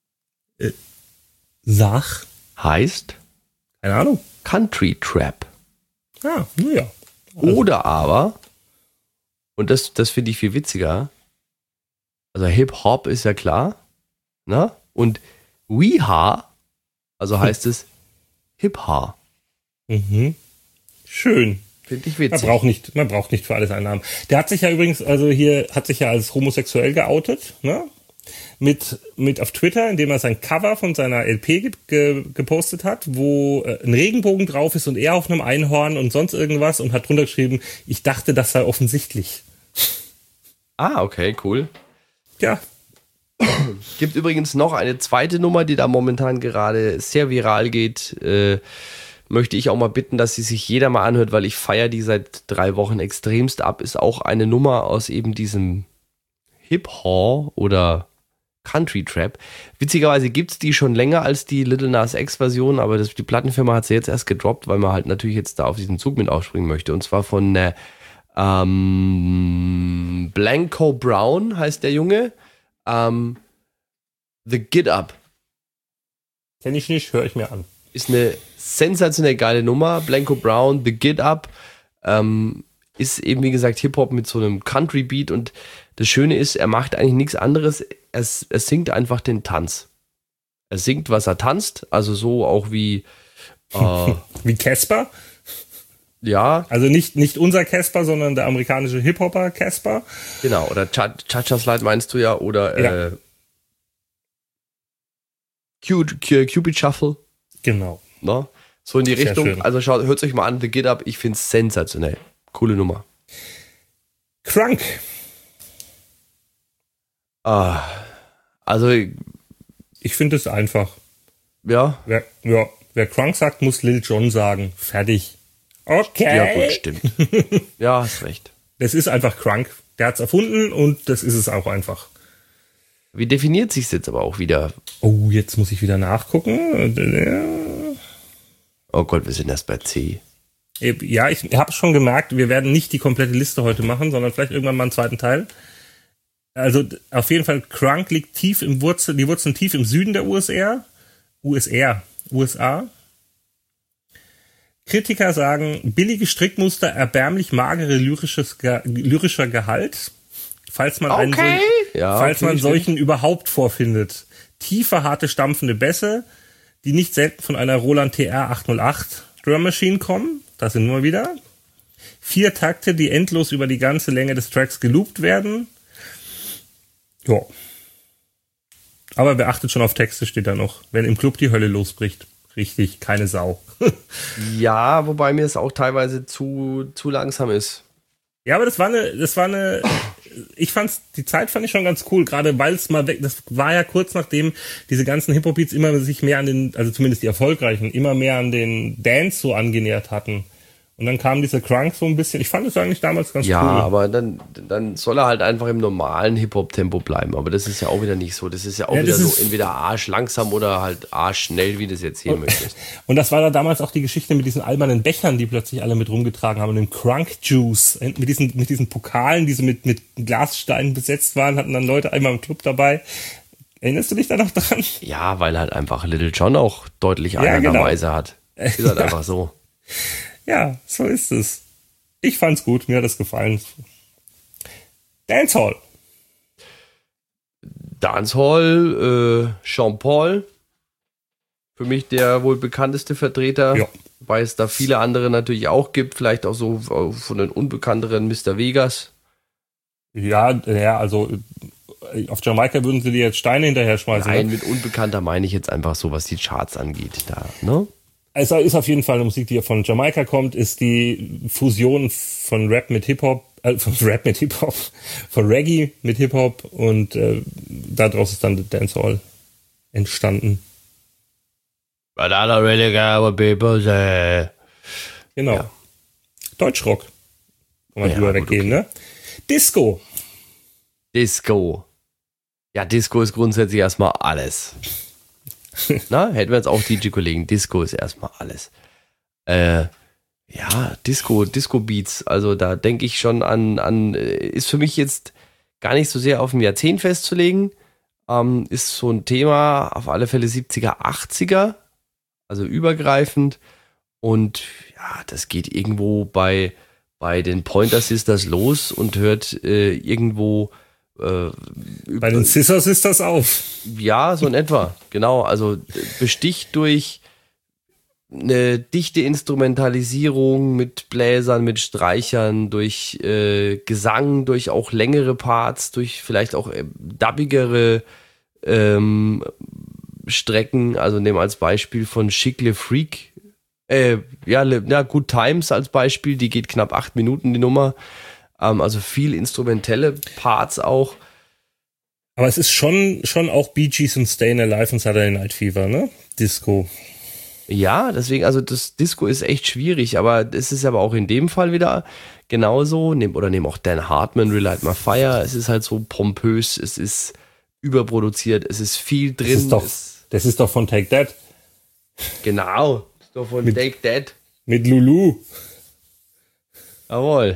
Sach? heißt Keine Ahnung. Country Trap. Ah, naja. Oder aber, und das, das finde ich viel witziger, also Hip-Hop ist ja klar, ne? Und Weha, also heißt es Hip-Ha. Mhm. Schön. Finde ich Man witzig. braucht nicht, man braucht nicht für alles einen Namen. Der hat sich ja übrigens, also hier, hat sich ja als homosexuell geoutet, ne? Mit, mit auf Twitter, indem er sein Cover von seiner L P ge ge gepostet hat, wo äh, ein Regenbogen drauf ist und er auf einem Einhorn und sonst irgendwas und hat drunter geschrieben, ich dachte, das sei offensichtlich. Ah, okay, cool. Ja, Gibt übrigens noch eine zweite Nummer, die da momentan gerade sehr viral geht. Äh, möchte ich auch mal bitten, dass sie sich jeder mal anhört, weil ich feiere die seit drei Wochen extremst ab. Ist auch eine Nummer aus eben diesem Hip-Hop oder Country Trap. Witzigerweise gibt es die schon länger als die Little Nas X-Version, aber das, die Plattenfirma hat sie jetzt erst gedroppt, weil man halt natürlich jetzt da auf diesen Zug mit aufspringen möchte. Und zwar von äh, ähm, Blanco Brown heißt der Junge. Ähm, The Get Up. kenne ich nicht, höre ich mir an. Ist eine sensationell geile Nummer. Blanco Brown, The Get Up. Ähm, ist eben, wie gesagt, Hip-Hop mit so einem Country-Beat. Und das Schöne ist, er macht eigentlich nichts anderes. Er, er singt einfach den Tanz. Er singt, was er tanzt. Also so auch wie, äh, Wie Casper? ja, Also nicht, nicht unser Casper, sondern der amerikanische Hip-Hopper Casper. genau. Oder Cha-Cha Slide meinst du ja. Oder Ja. äh, Cupid, Cupid Shuffle. Genau. Ne? So in die Sehr Richtung. schön. Also schaut, hört euch mal an, The Get Up. Ich finde es sensationell. Coole Nummer. Crunk. Ah, also Ich finde es einfach. Ja. Wer, ja, wer Crunk sagt, muss Lil Jon sagen. Fertig. Okay. Ja, gut, stimmt. Ja, hast recht. Das ist einfach Crunk. Der hat's erfunden und das ist es auch einfach. Wie definiert sich's jetzt aber auch wieder? Oh, jetzt muss ich wieder nachgucken. Oh Gott, wir sind erst bei C. Ja, ich habe schon gemerkt, wir werden nicht die komplette Liste heute machen, sondern vielleicht irgendwann mal einen zweiten Teil. Also auf jeden Fall, Crunk liegt tief im Wurzel, die Wurzeln tief im Süden der U S R. U S R, U S A. Kritiker sagen, billige Strickmuster, erbärmlich magere lyrisches, lyrischer Gehalt, falls man einen okay. solchen, ja, falls okay, man stimmt. solchen überhaupt vorfindet. Tiefe, harte, stampfende Bässe, die nicht selten von einer Roland T R achthundertacht Drum Machine kommen. Das sind wir wieder. Vier Takte, die endlos über die ganze Länge des Tracks geloopt werden. Ja. Aber beachtet schon auf Texte, steht da noch. Wenn im Club die Hölle losbricht. Richtig, keine Sau. Ja, wobei mir es auch teilweise zu, zu langsam ist. Ja, aber das war eine, das war eine, ich fand's, die Zeit fand ich schon ganz cool, gerade weil es mal weg, das war ja kurz nachdem diese ganzen Hip-Hop-Beats immer sich mehr an den, also zumindest die erfolgreichen, immer mehr an den Dance so angenähert hatten. Und dann kam dieser Crunk so ein bisschen, ich fand es eigentlich damals ganz ja, cool. Ja, aber dann, dann soll er halt einfach im normalen Hip-Hop-Tempo bleiben. Aber das ist ja auch wieder nicht so. Das ist ja auch ja, wieder so ist, entweder arsch langsam oder halt arsch schnell, wie du es jetzt hier und, möchtest. Und das war da damals auch die Geschichte mit diesen albernen Bechern, die plötzlich alle mit rumgetragen haben und dem Crunk-Juice. Mit diesen, mit diesen Pokalen, die so mit, mit Glassteinen besetzt waren, hatten dann Leute einmal im Club dabei. Erinnerst du dich da noch dran? Ja, weil halt einfach Little Jon auch deutlich Ja, Einerweise genau. hat. Ist halt Ja. einfach so. Ja, so ist es. Ich fand's gut, mir hat es gefallen. Dancehall. Dancehall, äh, Sean Paul. Für mich der wohl bekannteste Vertreter. Ja. Wobei es da viele andere natürlich auch gibt. Vielleicht auch so von den unbekannteren Mister Vegas. Ja, ja, also äh, auf Jamaika würden sie dir jetzt Steine hinterher schmeißen. Nein, Ne? mit unbekannter meine ich jetzt einfach so, was die Charts angeht. Da, ne? Es ist auf jeden Fall eine Musik, die von Jamaika kommt, ist die Fusion von Rap mit Hip-Hop, äh, von Rap mit Hip-Hop, von Reggae mit Hip-Hop und äh, daraus ist dann der Dancehall entstanden. But I don't really care what people say. Genau. Ja. Deutschrock. Kann man Ja, drüber gut, weggehen, okay. ne? Disco. Disco. Ja, Disco ist grundsätzlich erstmal alles. Na, hätten wir jetzt auch D J-Kollegen. Disco ist erstmal alles. Äh, ja, Disco, Disco-Beats. Also da denke ich schon an, an, ist für mich jetzt gar nicht so sehr auf ein Jahrzehnt festzulegen. Ähm, ist so ein Thema auf alle Fälle siebziger, achtziger. Also übergreifend. Und ja, das geht irgendwo bei, bei den Pointer Sisters los und hört äh, irgendwo äh, Bei den Scissors ist das auf. Ja, so in etwa, genau. Also besticht durch eine dichte Instrumentalisierung mit Bläsern, mit Streichern, durch äh, Gesang, durch auch längere Parts, durch vielleicht auch äh, dubbigere ähm, Strecken. Also nehmen als Beispiel von Chic Le Freak. Äh, ja, Le, ja, Good Times als Beispiel, die geht knapp acht Minuten, die Nummer. Ähm, also viel instrumentelle Parts auch. Aber es ist schon, schon auch Bee Gees und Stayin' Alive und Saturday Night Fever, ne? Disco. Ja, deswegen, also das Disco ist echt schwierig, aber es ist aber auch in dem Fall wieder genauso. Nehm, oder nehmen auch Dan Hartman, Relight My Fire. Es ist halt so pompös, es ist überproduziert, es ist viel drin. Das ist doch, es, das ist doch von Take That. Genau, das ist doch von Mit- Take That. Mit Lulu. Jawohl.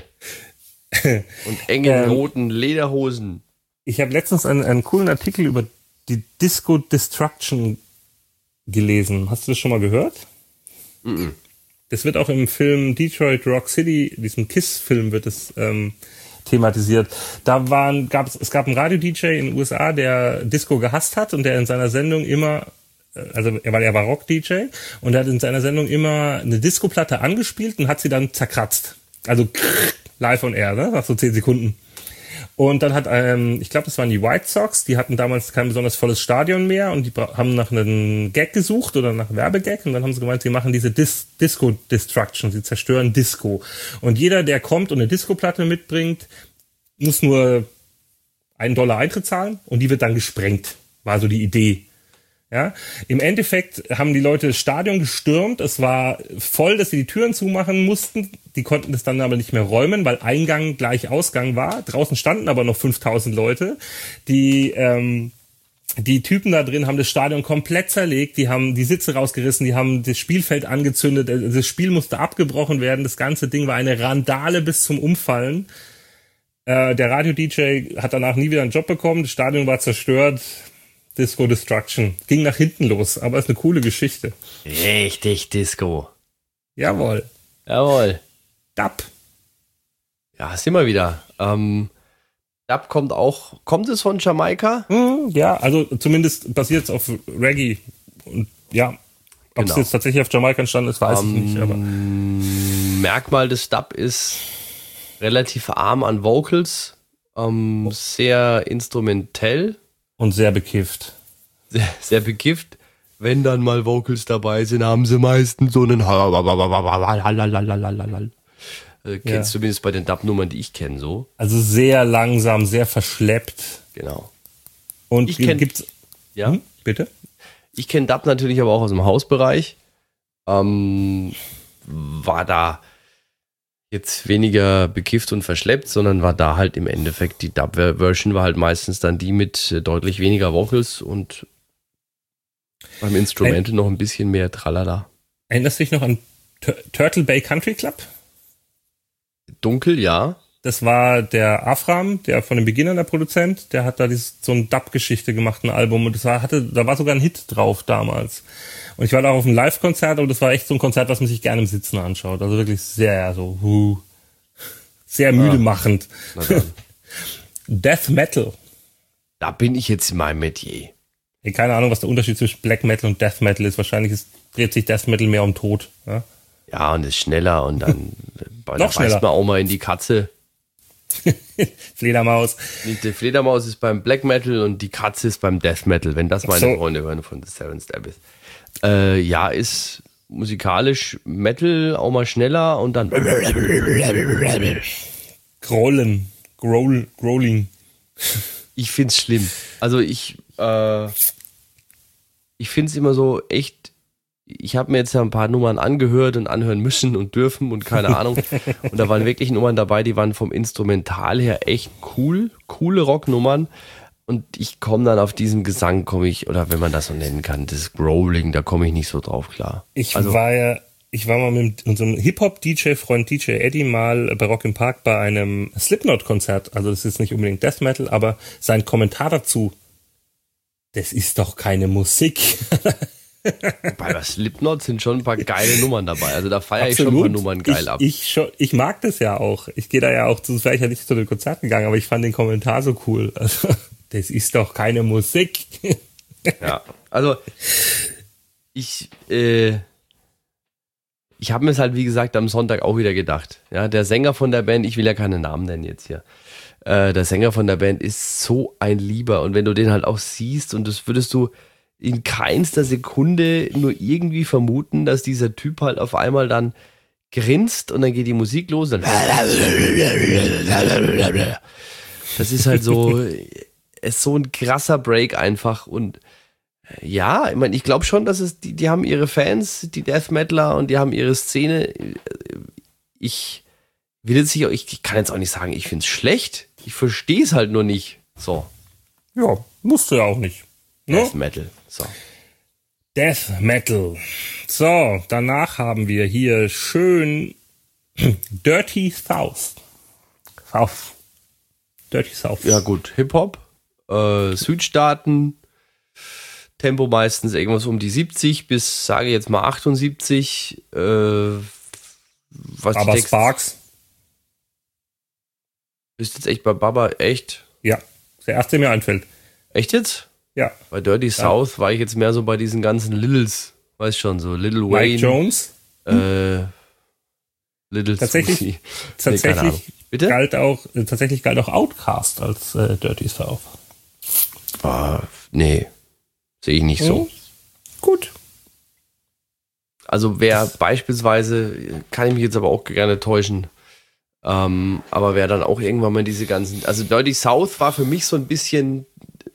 Und engen Ähm, roten Lederhosen. Ich habe letztens einen, einen coolen Artikel über die Disco Destruction gelesen. Hast du das schon mal gehört? Mm-mm. Das wird auch im Film Detroit Rock City, diesem Kiss-Film, wird es ähm, thematisiert. Da waren, gab es, es gab einen Radio-D J in den U S A, der Disco gehasst hat und der in seiner Sendung immer, äh, also er war, er war Rock-D J und er hat in seiner Sendung immer eine Disco-Platte angespielt und hat sie dann zerkratzt. Also live on air, ne? Nach so zehn Sekunden. Und dann hat, ähm, ich glaube, das waren die White Sox, die hatten damals kein besonders volles Stadion mehr und die bra- haben nach einem Gag gesucht oder nach Werbegag und dann haben sie gemeint, sie machen diese Dis- Disco Destruction, sie zerstören Disco. Und jeder, der kommt und eine Disco-Platte mitbringt, muss nur einen Dollar Eintritt zahlen und die wird dann gesprengt. War so die Idee. Ja, im Endeffekt haben die Leute das Stadion gestürmt. Es war voll, dass sie die Türen zumachen mussten. Die konnten das dann aber nicht mehr räumen, weil Eingang gleich Ausgang war. Draußen standen aber noch fünftausend Leute. Die ähm, die Typen da drin haben das Stadion komplett zerlegt. Die haben die Sitze rausgerissen. Die haben das Spielfeld angezündet. Das Spiel musste abgebrochen werden. Das ganze Ding war eine Randale bis zum Umfallen. Äh, der Radio-D J hat danach nie wieder einen Job bekommen. Das Stadion war zerstört. Disco Destruction. Ging nach hinten los, aber ist eine coole Geschichte. Richtig Disco. Jawohl. Jawohl. Dub. Ja, sind wir wieder. Ähm, Dub kommt auch, kommt es von Jamaika? Hm, ja, also zumindest basiert es auf Reggae. Und ja, ob es Genau. jetzt tatsächlich auf Jamaika entstanden ist, weiß Ähm, ich nicht. Aber Merkmal des Dub ist relativ arm an Vocals, ähm, sehr instrumentell, und sehr bekifft. sehr, sehr bekifft. Wenn dann mal Vocals dabei sind, haben sie meistens so einen äh, kennst Ja. zumindest bei den Dub-Nummern, die ich kenne, so. Also sehr langsam, sehr verschleppt. Genau. Und Ich kenn- gibt's. Ja. Hm, bitte? Ich kenne Dub natürlich aber auch aus dem Hausbereich. Ähm, war da jetzt weniger bekifft und verschleppt, sondern war da halt im Endeffekt die Dub-Version war halt meistens dann die mit äh, deutlich weniger Vocals und beim Instrumental noch ein bisschen mehr Tralala. Erinnerst du dich noch an Tur- Turtle Bay Country Club? Dunkel, ja. Das war der Afram, der von den Beginnern der Produzent, der hat da dieses, so ein Dub-Geschichte gemacht, ein Album, und das war, hatte, da war sogar ein Hit drauf damals. Und ich war da auf einem Live-Konzert, aber das war echt so ein Konzert, was man sich gerne im Sitzen anschaut. Also wirklich sehr, so, huh, sehr müde machend. Na dann. Death Metal. Da bin ich jetzt in meinem Metier. Ey, keine Ahnung, was der Unterschied zwischen Black Metal und Death Metal ist. Wahrscheinlich ist, dreht sich Death Metal mehr um Tod. Ja? Ja, und ist schneller und dann da Noch schneller. beißt man auch mal in die Katze. Fledermaus. Die Fledermaus ist beim Black Metal und die Katze ist beim Death Metal, wenn das meine So. Freunde hören von The Seven Step ist. Äh, ja, ist musikalisch Metal auch mal schneller und dann Grollen. Growl, Growling. ich find's schlimm. Also ich äh, ich find's immer so echt, ich habe mir jetzt ja ein paar Nummern angehört und anhören müssen und dürfen und keine Ahnung. Und da waren wirklich Nummern dabei, die waren vom Instrumental her echt cool, coole Rocknummern. Und ich komme dann auf diesen Gesang, komme ich, oder wenn man das so nennen kann, das Growling, da komme ich nicht so drauf klar. Ich Also- war ja, ich war mal mit unserem Hip-Hop-D J-Freund D J Eddie mal bei Rock im Park bei einem Slipknot-Konzert. Also das ist nicht unbedingt Death Metal, aber sein Kommentar dazu, das ist doch keine Musik. Bei der Slipknot sind schon ein paar geile Nummern dabei. Also da feiere ich schon ein paar Nummern geil ich, ab. Ich, schon, ich mag das ja auch. Ich gehe da ja auch, sonst wäre ich ja nicht zu dem Konzert gegangen, aber ich fand den Kommentar so cool. Also, das ist doch keine Musik. Ja, also ich, äh, ich habe mir es halt, wie gesagt, am Sonntag auch wieder gedacht. Ja, der Sänger von der Band, ich will ja keine Namen nennen jetzt hier, äh, der Sänger von der Band ist so ein Lieber. Und wenn du den halt auch siehst, und das würdest du in keinster Sekunde nur irgendwie vermuten, dass dieser Typ halt auf einmal dann grinst und dann geht die Musik los. Dann das ist halt so, ist so ein krasser Break einfach. Und ja, ich meine, ich glaube schon, dass es, die, die haben ihre Fans, die Death Metaler, und die haben ihre Szene. Ich will jetzt nicht, ich kann jetzt auch nicht sagen, ich finde es schlecht. Ich verstehe es halt nur nicht. So. Ja, musst du ja auch nicht. Ne? Death Metal. So. Death Metal. So, danach haben wir hier schön Dirty South. South. Dirty South. Ja, gut. Hip-Hop, äh, Südstaaten, Tempo meistens irgendwas um die siebzig bis, sage ich jetzt mal, achtundsiebzig. Äh, was Aber die Text- Sparks. Bist jetzt echt bei Baba, echt? Ja, der erste, der mir einfällt. Echt jetzt? Ja. Bei Dirty South war ich jetzt mehr so bei diesen ganzen Littles, weiß schon, so Little Mike Wayne, Jones. äh, Little Tatsächlich- Susie. Tatsächlich Ahnung. Bitte? galt auch, äh, tatsächlich galt auch Outkast als äh, Dirty South. Ah, nee, sehe ich nicht so. Hm? Gut. Also wer beispielsweise, kann ich mich jetzt aber auch gerne täuschen, ähm, aber wer dann auch irgendwann mal diese ganzen, also Dirty South war für mich so ein bisschen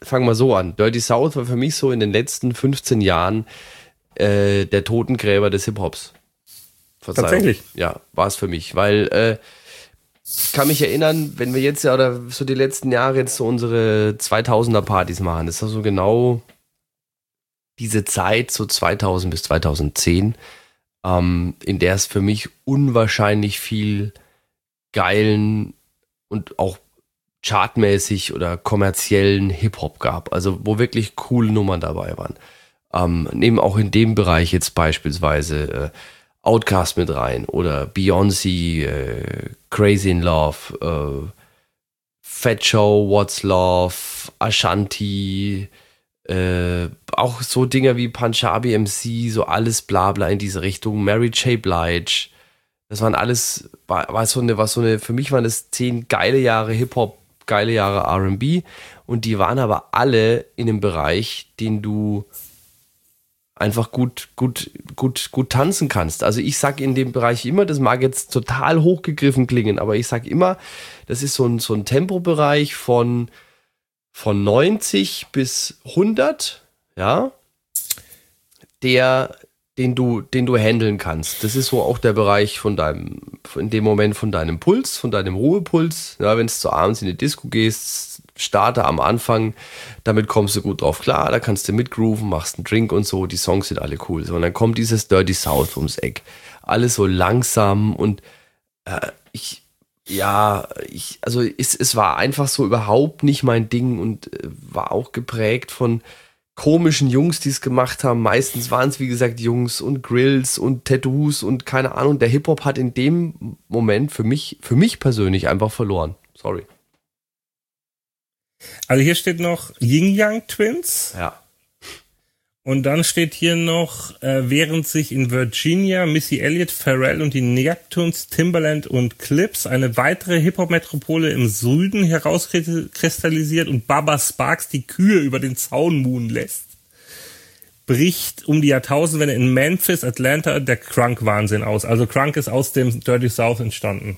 fangen wir so an. Dirty South war für mich so in den letzten fünfzehn Jahren äh, der Totengräber des Hip-Hops. Verzeihung. Tatsächlich? Ja, war es für mich, weil äh, ich kann mich erinnern, wenn wir jetzt ja oder so die letzten Jahre jetzt so unsere zweitausender Partys machen, das ist so genau diese Zeit, so zweitausend bis zweitausendzehn, ähm, in der es für mich unwahrscheinlich viel geilen und auch chartmäßig oder kommerziellen Hip-Hop gab, also wo wirklich coole Nummern dabei waren. Ähm, nehmen auch in dem Bereich jetzt beispielsweise äh, Outkast mit rein oder Beyoncé, äh, Crazy in Love, äh, Fat Show, What's Love, Ashanti, äh, auch so Dinger wie Punjabi M C, so alles Blabla in diese Richtung, Mary J. Blige, das waren alles, war, war so eine, war so eine, für mich waren das zehn geile Jahre Hip-Hop, geile Jahre R and B und die waren aber alle in einem Bereich, den du einfach gut, gut, gut, gut tanzen kannst. Also ich sage in dem Bereich immer, das mag jetzt total hochgegriffen klingen, aber ich sage immer, das ist so ein, so ein Tempobereich von, von neunzig bis hundert, ja, der, den du, den du handeln kannst. Das ist so auch der Bereich von deinem, in dem Moment von deinem Puls, von deinem Ruhepuls. Ja, wenn du zu abends in die Disco gehst, starte am Anfang, damit kommst du gut drauf klar, da kannst du mitgrooven, machst einen Drink und so, die Songs sind alle cool. So, und dann kommt dieses Dirty South ums Eck. Alles so langsam und äh, ich, ja, ich, also es, es war einfach so überhaupt nicht mein Ding und äh, war auch geprägt von komischen Jungs, die es gemacht haben. Meistens waren es, wie gesagt, Jungs und Grills und Tattoos und keine Ahnung. Der Hip-Hop hat in dem Moment für mich, für mich persönlich einfach verloren. Sorry. Also hier steht noch Yin Yang Twins. Ja. Und dann steht hier noch, äh, während sich in Virginia Missy Elliott, Pharrell und die Neptunes, Timbaland und Clips eine weitere Hip-Hop-Metropole im Süden herauskristallisiert und Baba Sparks die Kühe über den Zaun muhen lässt, bricht um die Jahrtausendwende in Memphis, Atlanta der Crunk-Wahnsinn aus. Also Crunk ist aus dem Dirty South entstanden.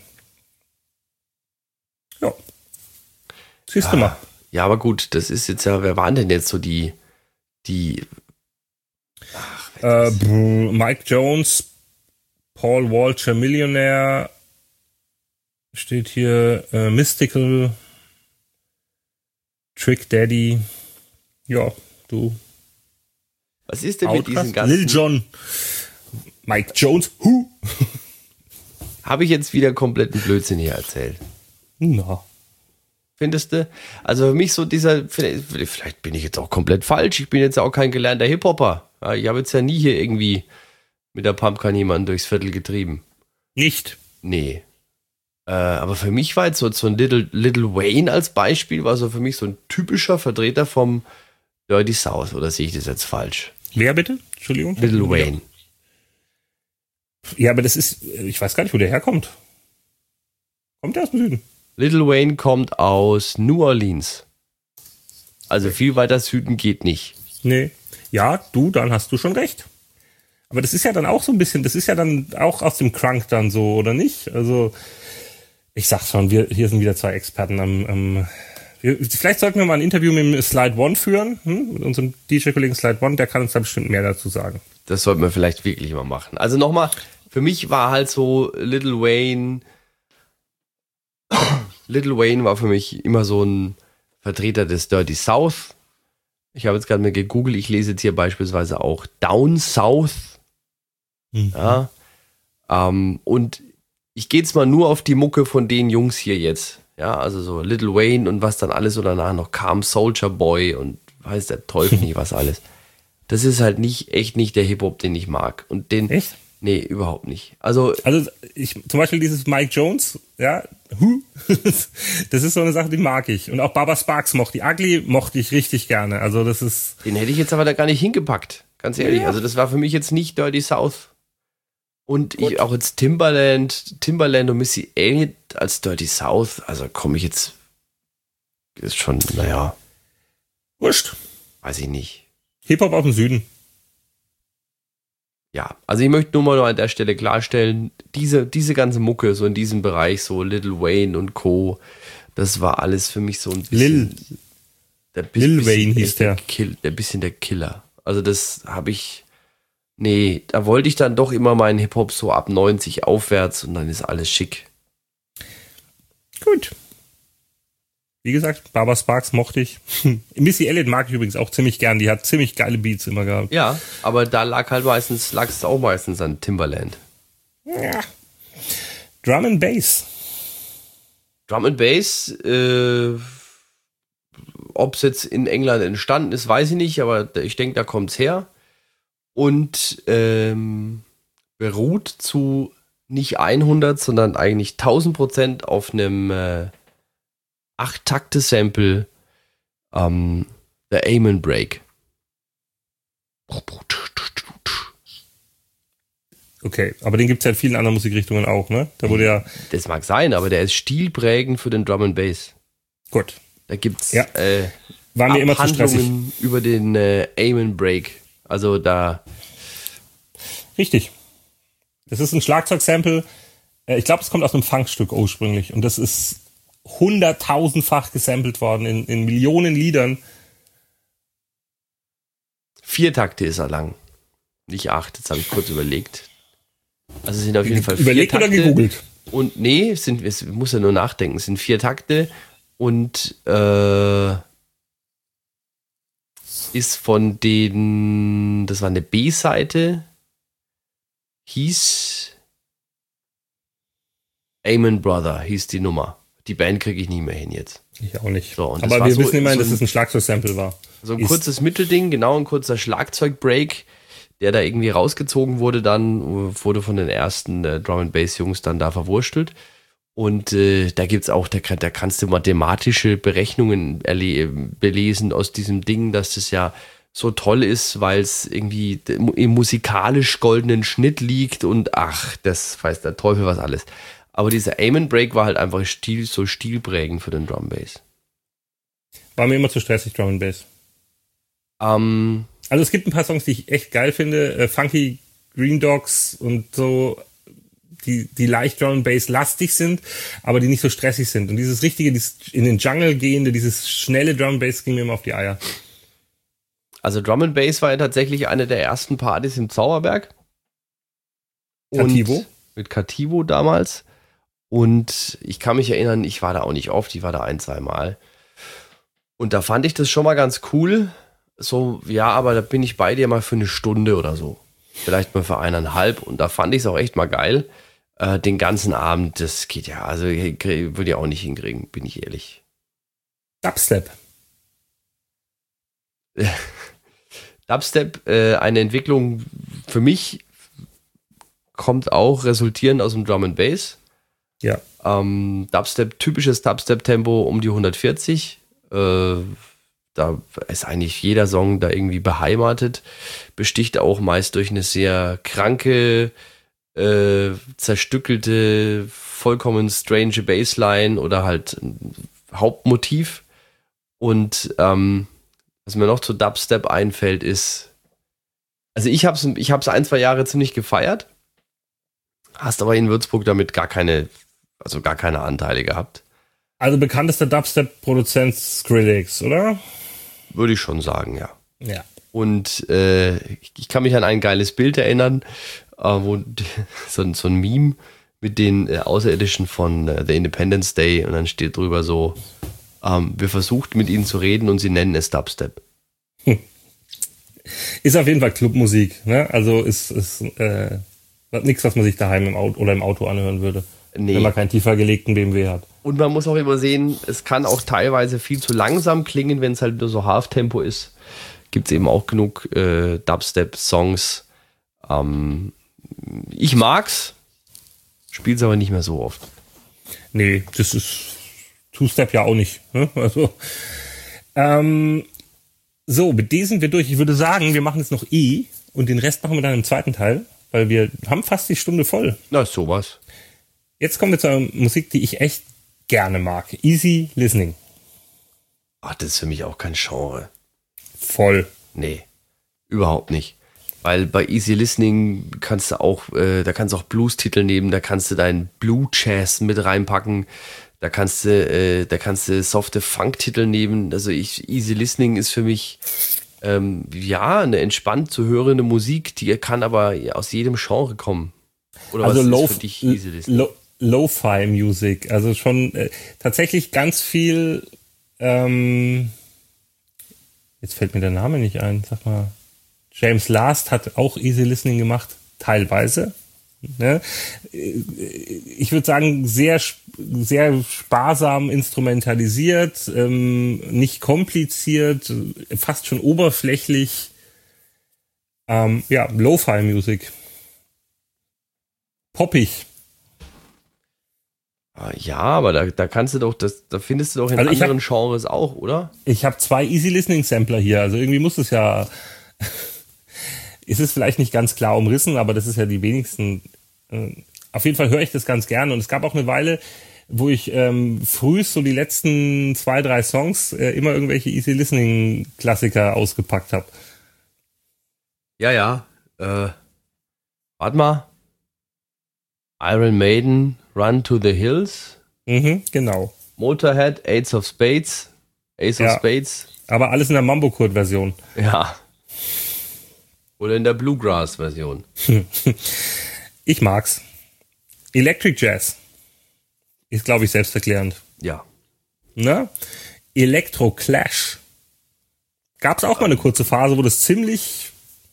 Ja. Siehst du mal. Ja, aber gut, das ist jetzt ja, wer waren denn jetzt so die, die, ach, äh, Mike Jones, Paul Walcher, Millionär, steht hier, äh, Mystical, Trick Daddy, ja, du. Was ist denn Outkast, mit diesen ganzen... Lil Jon, Mike Jones, hu. Habe ich jetzt wieder kompletten Blödsinn hier erzählt? Na. Findest du? Also für mich so dieser, vielleicht, vielleicht bin ich jetzt auch komplett falsch, ich bin jetzt auch kein gelernter Hip-Hopper. Ja, ich habe jetzt ja nie hier irgendwie mit der Pumpgun jemanden durchs Viertel getrieben. Nicht? Nee. Äh, aber für mich war jetzt so, so ein Little, Little Wayne als Beispiel, war so für mich so ein typischer Vertreter vom Dirty South, oder sehe ich das jetzt falsch? Wer bitte? Entschuldigung? Little Wayne. Ja, aber das ist, ich weiß gar nicht, wo der herkommt. Kommt der aus dem Süden? Little Wayne kommt aus New Orleans. Also viel weiter Süden geht nicht. Nee. Ja, du, dann hast du schon recht. Aber das ist ja dann auch so ein bisschen, das ist ja dann auch aus dem Crunk dann so, oder nicht? Also, ich sag's schon, wir hier sind wieder zwei Experten am, am wir, vielleicht sollten wir mal ein Interview mit dem Slide One führen, hm? Mit unserem D J-Kollegen Slide One, der kann uns da bestimmt mehr dazu sagen. Das sollten wir vielleicht wirklich mal machen. Also nochmal, für mich war halt so Little Wayne, Little Wayne war für mich immer so ein Vertreter des Dirty South. Ich habe jetzt gerade mal gegoogelt, ich lese jetzt hier beispielsweise auch Down South. Mhm. Ja. Ähm, und ich gehe jetzt mal nur auf die Mucke von den Jungs hier jetzt. Ja, also so Little Wayne und was dann alles so danach noch kam, Soulja Boy und weiß der Teufel nicht was alles. Das ist halt nicht, echt nicht der Hip-Hop, den ich mag. Und den, echt? Nee, überhaupt nicht. Also, also ich, zum Beispiel dieses Mike Jones, ja, huh, das ist so eine Sache, die mag ich. Und auch Baba Sparks mochte ich. Ugly mochte ich richtig gerne. Also das ist... Den hätte ich jetzt aber da gar nicht hingepackt. Ganz ehrlich. Ja. Also das war für mich jetzt nicht Dirty South. Und ich auch jetzt Timbaland, Timbaland und Missy Elliott als Dirty South, also komme ich jetzt, ist schon, naja. Wurscht. Weiß ich nicht. Hip-Hop aus dem Süden. Ja, also ich möchte nur mal noch an der Stelle klarstellen, diese, diese ganze Mucke, so in diesem Bereich, so Little Wayne und Co., das war alles für mich so ein bisschen... Lil. der Lil Wayne hieß der. Der, Kill, der bisschen der Killer. Also das habe ich, nee, da wollte ich dann doch immer meinen Hip-Hop so ab neunzig aufwärts und dann ist alles schick. Gut. Wie gesagt, Barbara Sparks mochte ich. Missy Elliott mag ich übrigens auch ziemlich gern. Die hat ziemlich geile Beats immer gehabt. Ja, aber da lag halt meistens, lag es auch meistens an Timbaland. Ja. Drum and Bass. Drum and Bass, äh, ob es jetzt in England entstanden ist, weiß ich nicht, aber ich denke, da kommt es her. Und ähm, beruht zu nicht hundert, sondern eigentlich tausend Prozent auf einem äh, acht-Takte-Sample, ähm, der Amen Break. Okay, aber den gibt es ja in vielen anderen Musikrichtungen auch, ne? Da wurde ja. Das mag sein, aber der ist stilprägend für den Drum and Bass. Gut. Da gibt's ja. äh, War mir immer zu stressig. über den äh, Amen Break. Also da. Richtig. Das ist ein Schlagzeugsample. Äh, ich glaube, es kommt aus einem Funkstück ursprünglich. Und das ist hunderttausendfach gesampelt worden in, in Millionen Liedern. Vier Takte ist er lang. Nicht acht, jetzt habe ich kurz überlegt. Also es sind auf jeden Fall vier Überlegt Takte. Oder gegoogelt? Und nee, es, sind, es muss ja nur nachdenken. Es sind vier Takte und äh, ist von den, das war eine B-Seite, hieß Amen Brother, hieß die Nummer. Die Band kriege ich nie mehr hin jetzt. Ich auch nicht. So, und aber wir so, wissen immerhin, so dass es ein Schlagzeugsample war. So ein ist. kurzes Mittelding, genau, ein kurzer Schlagzeugbreak, der da irgendwie rausgezogen wurde, dann wurde von den ersten äh, Drum and Bass Jungs dann da verwurstelt. Und äh, da gibt's auch, da, da kannst du mathematische Berechnungen erle- belesen aus diesem Ding, dass das ja so toll ist, weil es irgendwie im musikalisch goldenen Schnitt liegt und ach, das weiß der Teufel was alles. Aber dieser Amen Break war halt einfach Stil, so stilprägend für den Drum Bass. War mir immer zu stressig, Drum and Bass. Ähm, also es gibt ein paar Songs, die ich echt geil finde. Äh, Funky Green Dogs und so, die, die leicht Drum and Bass lastig sind, aber die nicht so stressig sind. Und dieses richtige, dieses in den Jungle gehende, dieses schnelle Drum and Bass ging mir immer auf die Eier. Also Drum and Bass war ja tatsächlich eine der ersten Partys im Zauberberg. Cativo? Mit Cativo damals. Und ich kann mich erinnern, ich war da auch nicht oft, ich war da ein, zwei Mal. Und da fand ich das schon mal ganz cool. So, ja, aber da bin ich bei dir mal für eine Stunde oder so. Vielleicht mal für eineinhalb. Und da fand ich es auch echt mal geil. Äh, den ganzen Abend, das geht ja, also würde ich auch nicht hinkriegen, bin ich ehrlich. Dubstep. Dubstep, äh, eine Entwicklung für mich, kommt auch resultierend aus dem Drum and Bass. Ja. Ähm, Dubstep, typisches Dubstep-Tempo um die hundertvierzig. Äh, da ist eigentlich jeder Song da irgendwie beheimatet. Besticht auch meist durch eine sehr kranke, äh, zerstückelte, vollkommen strange Bassline oder halt ein Hauptmotiv. Und ähm, was mir noch zu Dubstep einfällt, ist, also ich hab's, ich hab's ein, zwei Jahre ziemlich gefeiert, hast aber in Würzburg damit gar keine, also gar keine Anteile gehabt. Also bekanntester Dubstep-Produzent Skrillex, oder? Würde ich schon sagen, ja. Ja. Und äh, ich kann mich an ein geiles Bild erinnern, äh, wo die, so, so ein Meme mit den äh, Außerirdischen von äh, The Independence Day und dann steht drüber so, ähm, wir versuchten mit ihnen zu reden und sie nennen es Dubstep. Hm. Ist auf jeden Fall Clubmusik, ne? Also ist, ist äh, nichts, was man sich daheim im Auto oder im Auto anhören würde. Nee. Wenn man keinen tiefer gelegten B M W hat. Und man muss auch immer sehen, es kann auch teilweise viel zu langsam klingen, wenn es halt nur so Halftempo ist. Gibt es eben auch genug äh, Dubstep-Songs. Ähm, ich mag's, spiel's aber nicht mehr so oft. Nee, das ist Two-Step ja auch nicht. Ne? Also, ähm, so, mit denen sind wir durch. Ich würde sagen, wir machen jetzt noch E und den Rest machen wir dann im zweiten Teil, weil wir haben fast die Stunde voll. Na, sowas. Jetzt kommen wir zur Musik, die ich echt gerne mag. Easy Listening. Ach, das ist für mich auch kein Genre. Voll. Nee, überhaupt nicht. Weil bei Easy Listening kannst du auch, äh, da kannst du auch Blues-Titel nehmen, da kannst du deinen Blue Jazz mit reinpacken, Da kannst du, äh, da kannst du softe Funk-Titel nehmen. Also ich, Easy Listening ist für mich ähm, ja eine entspannt zu hörende Musik, die kann aber aus jedem Genre kommen. Oder also was Lo- ist für dich Easy Listening? Lo- Lo-Fi-Musik, also schon äh, tatsächlich ganz viel. Ähm, jetzt fällt mir der Name nicht ein. Sag mal, James Last hat auch Easy Listening gemacht, teilweise. Ne? Ich würde sagen, sehr, sehr sparsam instrumentalisiert, ähm, nicht kompliziert, fast schon oberflächlich. Ähm, ja, Lo-Fi-Musik. Poppig. Ja, aber da, da kannst du doch, das, da findest du doch in also anderen hab, Genres auch, oder? Ich habe zwei Easy Listening Sampler hier, also irgendwie muss es ja. Ist es vielleicht nicht ganz klar umrissen, aber das ist ja die wenigsten. Äh, auf jeden Fall höre ich das ganz gerne. Und es gab auch eine Weile, wo ich ähm, frühst so die letzten zwei, drei Songs äh, immer irgendwelche Easy Listening Klassiker ausgepackt habe. Ja, ja. Äh, warte mal. Iron Maiden, Run to the Hills. Mhm, genau. Motorhead, Ace of Spades. Ace ja, of Spades. Aber alles in der Mambo-Kurt-Version. Ja. Oder in der Bluegrass-Version. Ich mag's. Electric Jazz. Ist, glaube ich, selbsterklärend. Ja. Ne? Electro Clash. Gab's auch mal eine kurze Phase, wo das ziemlich...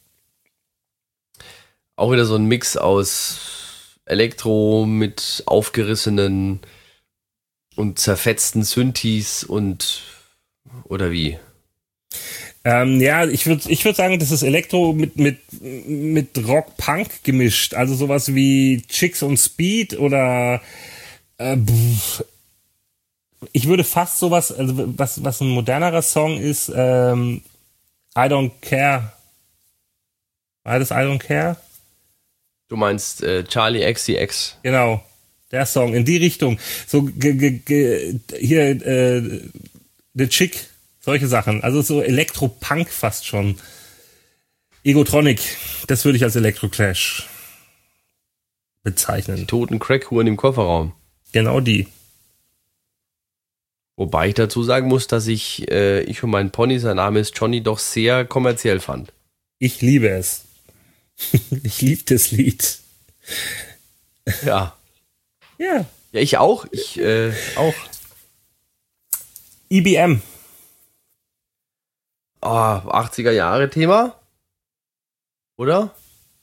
Auch wieder so ein Mix aus Elektro mit aufgerissenen und zerfetzten Synthes und... Oder wie? Ähm, ja, ich würde ich würd sagen, das ist Elektro mit, mit, mit Rock-Punk gemischt. Also sowas wie Chicks on Speed oder äh, ich würde fast sowas, also was, was ein modernerer Song ist, ähm, I Don't Care. War das I Don't Care? Du meinst äh, Charlie X C X. Genau, der Song, in die Richtung. So ge, ge, ge, hier, äh, The Chick. Solche Sachen. Also so Elektro-Punk fast schon. Egotronic. Das würde ich als Elektro-Clash bezeichnen. Die toten Crackhuren im Kofferraum. Genau die. Wobei ich dazu sagen muss, dass ich, äh, ich und mein Pony, sein Name ist Johnny, doch sehr kommerziell fand. Ich liebe es. Ich liebe das Lied. Ja. Ja. Ja, ich auch. Ich äh, auch. I B M. Oh, achtziger Jahre Thema? Oder?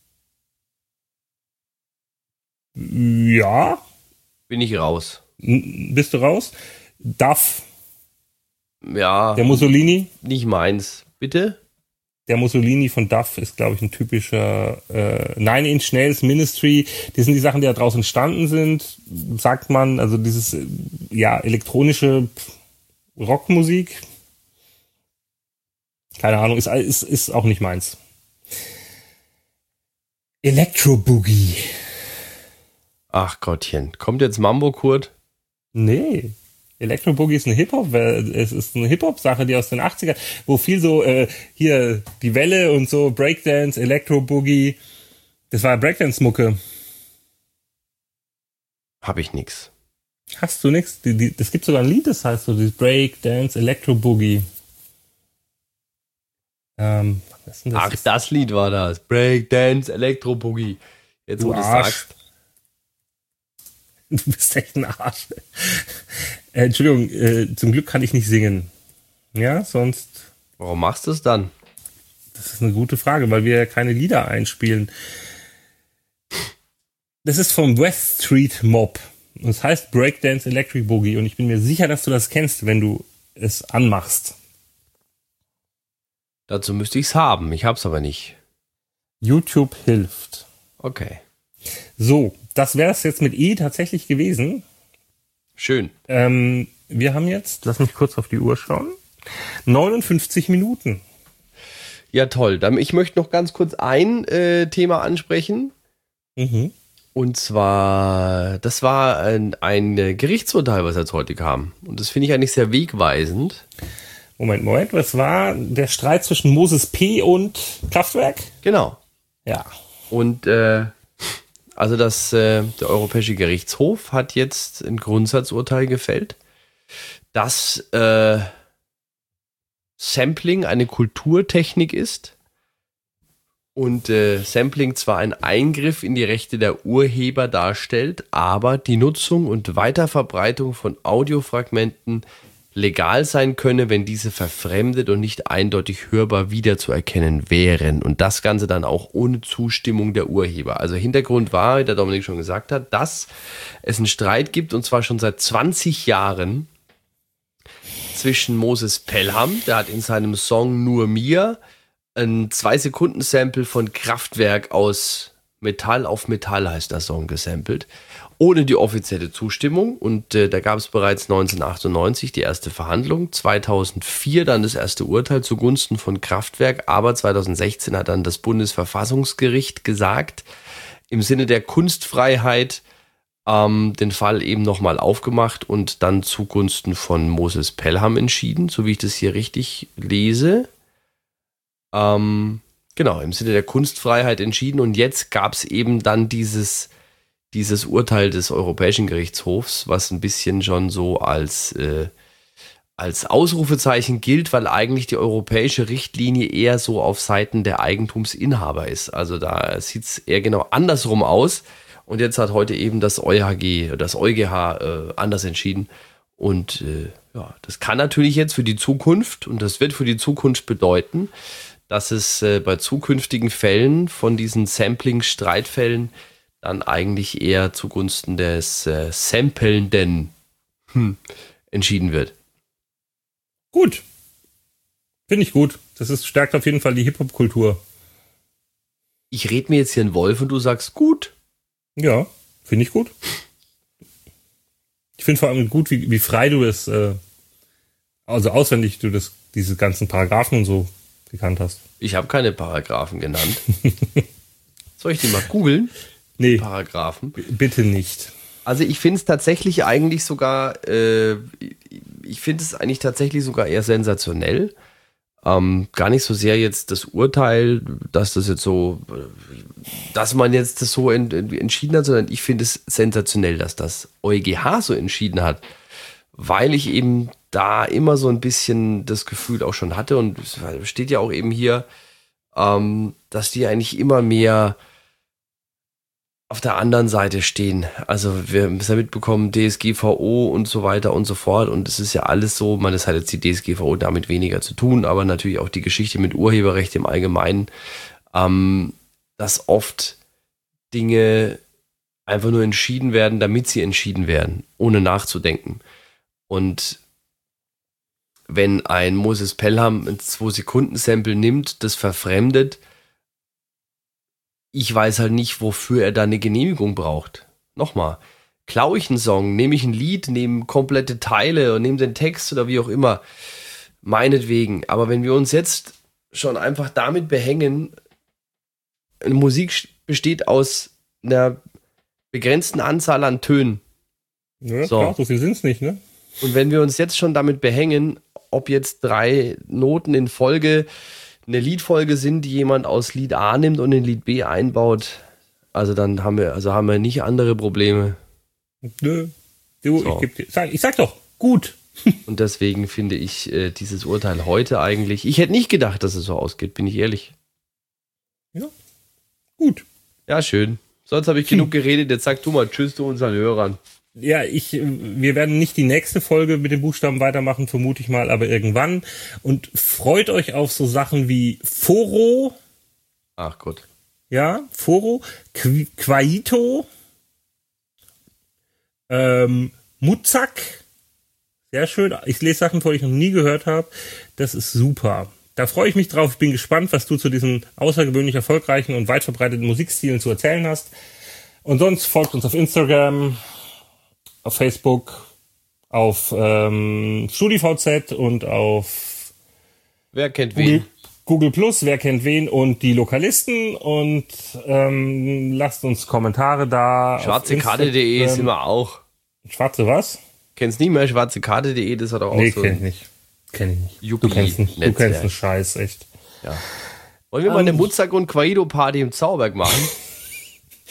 Ja. Bin ich raus. N- bist du raus? Duff. Ja. Der Mussolini. Nicht meins. Bitte? Der Mussolini von Duff ist, glaube ich, ein typischer äh, Nine Inch Nails, Ministry. Die sind die Sachen, die da draußen entstanden sind, sagt man. Also dieses, äh, ja, elektronische Rockmusik. Keine Ahnung, ist, ist, ist auch nicht meins. Electro Boogie. Ach Gottchen. Kommt jetzt Mambo Kurt? Nee. Electro Boogie ist eine Hip-Hop, es ist eine Hip-Hop-Sache, die aus den achtzigern, wo viel so, äh, hier, die Welle und so, Breakdance, Electro Boogie. Das war Breakdance-Mucke. Hab ich nix. Hast du nix? Die, die, das gibt sogar ein Lied, das heißt so, dieses Breakdance, Electro Boogie. Ähm, was ist denn das? Ach, das Lied war das. Breakdance, Electro Boogie. Jetzt, wo Du du Arsch. sagst. Du bist echt ein Arsch. Äh, Entschuldigung, äh, zum Glück kann ich nicht singen. Ja, sonst... Warum machst du es dann? Das ist eine gute Frage, weil wir ja keine Lieder einspielen. Das ist vom West Street Mob. Das heißt Breakdance Electric Boogie und ich bin mir sicher, dass du das kennst, wenn du es anmachst. Dazu müsste ich es haben. Ich hab's aber nicht. YouTube hilft. Okay. So, das wäre es jetzt mit E tatsächlich gewesen. Schön. Ähm, wir haben jetzt, lass mich kurz auf die Uhr schauen, neunundfünfzig Minuten. Ja, toll. Dann, ich möchte noch ganz kurz ein äh, Thema ansprechen. Mhm. Und zwar, das war ein, ein Gerichtsurteil, was jetzt heute kam. Und das finde ich eigentlich sehr wegweisend. Moment, Moment, was war der Streit zwischen Moses P. und Kraftwerk? Genau. Ja. Und äh, Also das, äh, der Europäische Gerichtshof hat jetzt ein Grundsatzurteil gefällt, dass äh, Sampling eine Kulturtechnik ist und äh, Sampling zwar ein Eingriff in die Rechte der Urheber darstellt, aber die Nutzung und Weiterverbreitung von Audiofragmenten legal sein könne, wenn diese verfremdet und nicht eindeutig hörbar wiederzuerkennen wären. Und das Ganze dann auch ohne Zustimmung der Urheber. Also Hintergrund war, wie der Dominik schon gesagt hat, dass es einen Streit gibt, und zwar schon seit zwanzig Jahren, zwischen Moses Pelham, der hat in seinem Song Nur mir ein zwei Sekunden Sample von Kraftwerk aus Metall auf Metall, heißt der Song, gesampelt, ohne die offizielle Zustimmung. Und äh, da gab es bereits neunzehnhundertachtundneunzig die erste Verhandlung, zweitausendvier dann das erste Urteil zugunsten von Kraftwerk, aber zweitausendsechzehn hat dann das Bundesverfassungsgericht gesagt, im Sinne der Kunstfreiheit ähm, den Fall eben nochmal aufgemacht und dann zugunsten von Moses Pelham entschieden, so wie ich das hier richtig lese. Ähm, genau, im Sinne der Kunstfreiheit entschieden. Und jetzt gab es eben dann dieses dieses Urteil des Europäischen Gerichtshofs, was ein bisschen schon so als, äh, als Ausrufezeichen gilt, weil eigentlich die europäische Richtlinie eher so auf Seiten der Eigentumsinhaber ist. Also da sieht es eher genau andersrum aus. Und jetzt hat heute eben das EuHG, das EuGH äh, anders entschieden. Und äh, ja, das kann natürlich jetzt für die Zukunft, und das wird für die Zukunft bedeuten, dass es äh, bei zukünftigen Fällen von diesen Sampling-Streitfällen dann eigentlich eher zugunsten des äh, Sampelnden hm, entschieden wird. Gut. Finde ich gut. Das ist, stärkt auf jeden Fall die Hip-Hop-Kultur. Ich rede mir jetzt hier einen Wolf und du sagst gut. Ja, finde ich gut. Ich finde vor allem gut, wie, wie frei du es, äh, also auswendig du das, diese ganzen Paragraphen und so gekannt hast. Ich habe keine Paragraphen genannt. Soll ich die mal googeln? Nee, Paragraphen. B- bitte nicht. Also ich finde es tatsächlich eigentlich sogar, äh, ich finde es eigentlich tatsächlich sogar eher sensationell. Ähm, gar nicht so sehr jetzt das Urteil, dass das jetzt so, dass man jetzt das so en- entschieden hat, sondern ich finde es sensationell, dass das EuGH so entschieden hat, weil ich eben da immer so ein bisschen das Gefühl auch schon hatte, und es steht ja auch eben hier, ähm, dass die eigentlich immer mehr auf der anderen Seite stehen. Also wir haben es ja mitbekommen, D S G V O und so weiter und so fort, und es ist ja alles so, man, das hat jetzt die D S G V O damit weniger zu tun, aber natürlich auch die Geschichte mit Urheberrecht im Allgemeinen, ähm, dass oft Dinge einfach nur entschieden werden, damit sie entschieden werden, ohne nachzudenken. Und wenn ein Moses Pelham ein zwei Sekunden Sample nimmt, das verfremdet, ich weiß halt nicht, wofür er da eine Genehmigung braucht. Nochmal, klaue ich einen Song, nehme ich ein Lied, nehme komplette Teile und nehme den Text oder wie auch immer, meinetwegen. Aber wenn wir uns jetzt schon einfach damit behängen, Musik besteht aus einer begrenzten Anzahl an Tönen. Ja, so. Klar, so viel sind es nicht, ne? Und wenn wir uns jetzt schon damit behängen, ob jetzt drei Noten in Folge eine Liedfolge sind, die jemand aus Lied A nimmt und in Lied B einbaut, also dann haben wir, also haben wir nicht andere Probleme. Nö. Du, So. ich, geb dir, sag, ich sag doch, gut. Und deswegen finde ich äh, dieses Urteil heute eigentlich, ich hätte nicht gedacht, dass es so ausgeht, bin ich ehrlich. Ja, gut. Ja, schön. Sonst habe ich genug geredet, jetzt sag du mal Tschüss zu unseren Hörern. Ja, ich, wir werden nicht die nächste Folge mit den Buchstaben weitermachen, vermute ich mal, aber irgendwann. Und freut euch auf so Sachen wie Foro, Ach Gott. ja, Foro, Qu- Quaito, ähm, Muzak, sehr schön. Ich lese Sachen vor, die ich noch nie gehört habe. Das ist super. Da freue ich mich drauf. Ich bin gespannt, was du zu diesen außergewöhnlich erfolgreichen und weit verbreiteten Musikstilen zu erzählen hast. Und sonst folgt uns auf Instagram, auf Facebook, auf ähm, StudiVZ und auf Wer kennt Google, wen? Google Plus, wer kennt wen, und die Lokalisten, und ähm, lasst uns Kommentare da. Schwarzekarte punkt de sind wir auch. Schwarze was? Kennst nicht mehr Schwarzekarte punkt de, das hat auch, Nee, auch so kenn ich ein nicht. Kenn ich nicht. Yuppie Du kennst, nicht, du Netzwerk. kennst einen Scheiß, echt. Ja. Wollen wir mal eine Muzak- und Quaido-Party im Zauberberg machen?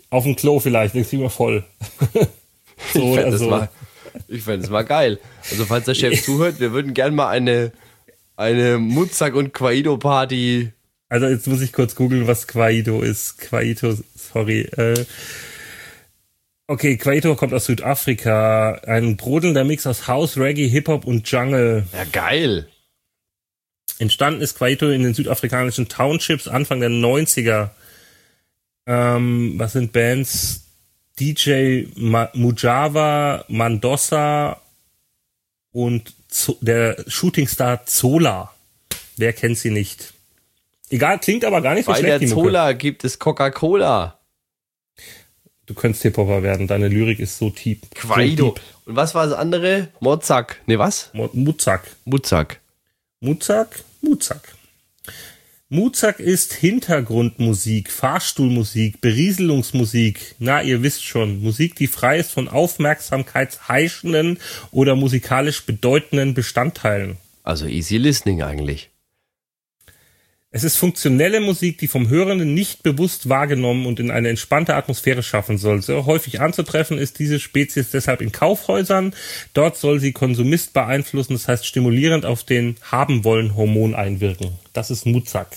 Auf dem Klo vielleicht, dann kriegen wir voll. So ich oder fände so. mal, ich fänd das mal geil. Also falls der Chef zuhört, wir würden gerne mal eine, eine Muzak- und Quaido-Party. Also jetzt muss ich kurz googeln, was Quaido ist. Quaido, sorry. Äh, okay, Quaido kommt aus Südafrika. Ein brodelnder Mix aus House, Reggae, Hip-Hop und Jungle. Ja, geil. Entstanden ist Quaido in den südafrikanischen Townships Anfang der neunziger. Ähm, was sind Bands? D J Ma- Mujava, Mandossa und Z- der Shootingstar Zola. Wer kennt sie nicht? Egal, klingt aber gar nicht so Bei schlecht. der Zola gibt es Coca-Cola. Du könntest Hip-Hopper werden, deine Lyrik ist so tief. Quaido. So deep. Und was war das andere? Mozak. Ne, was? Mo- Muzak. Muzak. Muzak, Muzak. Muzak ist Hintergrundmusik, Fahrstuhlmusik, Berieselungsmusik. Na, ihr wisst schon, Musik, die frei ist von aufmerksamkeitsheischenden oder musikalisch bedeutenden Bestandteilen. Also easy listening eigentlich. Es ist funktionelle Musik, die vom Hörenden nicht bewusst wahrgenommen und in eine entspannte Atmosphäre schaffen soll. Sehr häufig anzutreffen ist diese Spezies deshalb in Kaufhäusern. Dort soll sie Konsumist beeinflussen, das heißt stimulierend auf den Haben-wollen-Hormon einwirken. Das ist Muzak.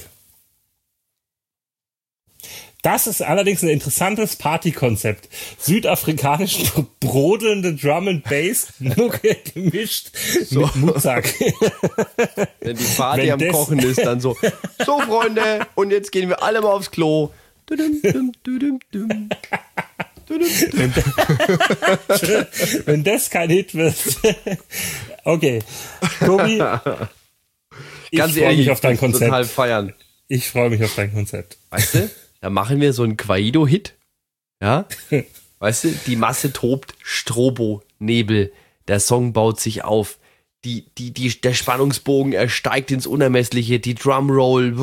Das ist allerdings ein interessantes Partykonzept. Südafrikanisch brodelnde Drum and Bass Mucke gemischt So. mit Muzak. Wenn die Party Wenn am das- Kochen ist, dann so, so Freunde, und jetzt gehen wir alle mal aufs Klo. Dudum, dum, dudum, dum. Dudum, dum. Wenn das kein Hit wird. Okay. Tobi, ich Ganz freue ehrlich, mich auf dein ich würd's total Konzept. feiern. Ich freue mich auf dein Konzept. Weißt du, da machen wir so einen Quaido-Hit. Ja? Weißt du, die Masse tobt, Strobo, Nebel, der Song baut sich auf. Die, die, die, der Spannungsbogen, er steigt ins Unermessliche, die Drumroll.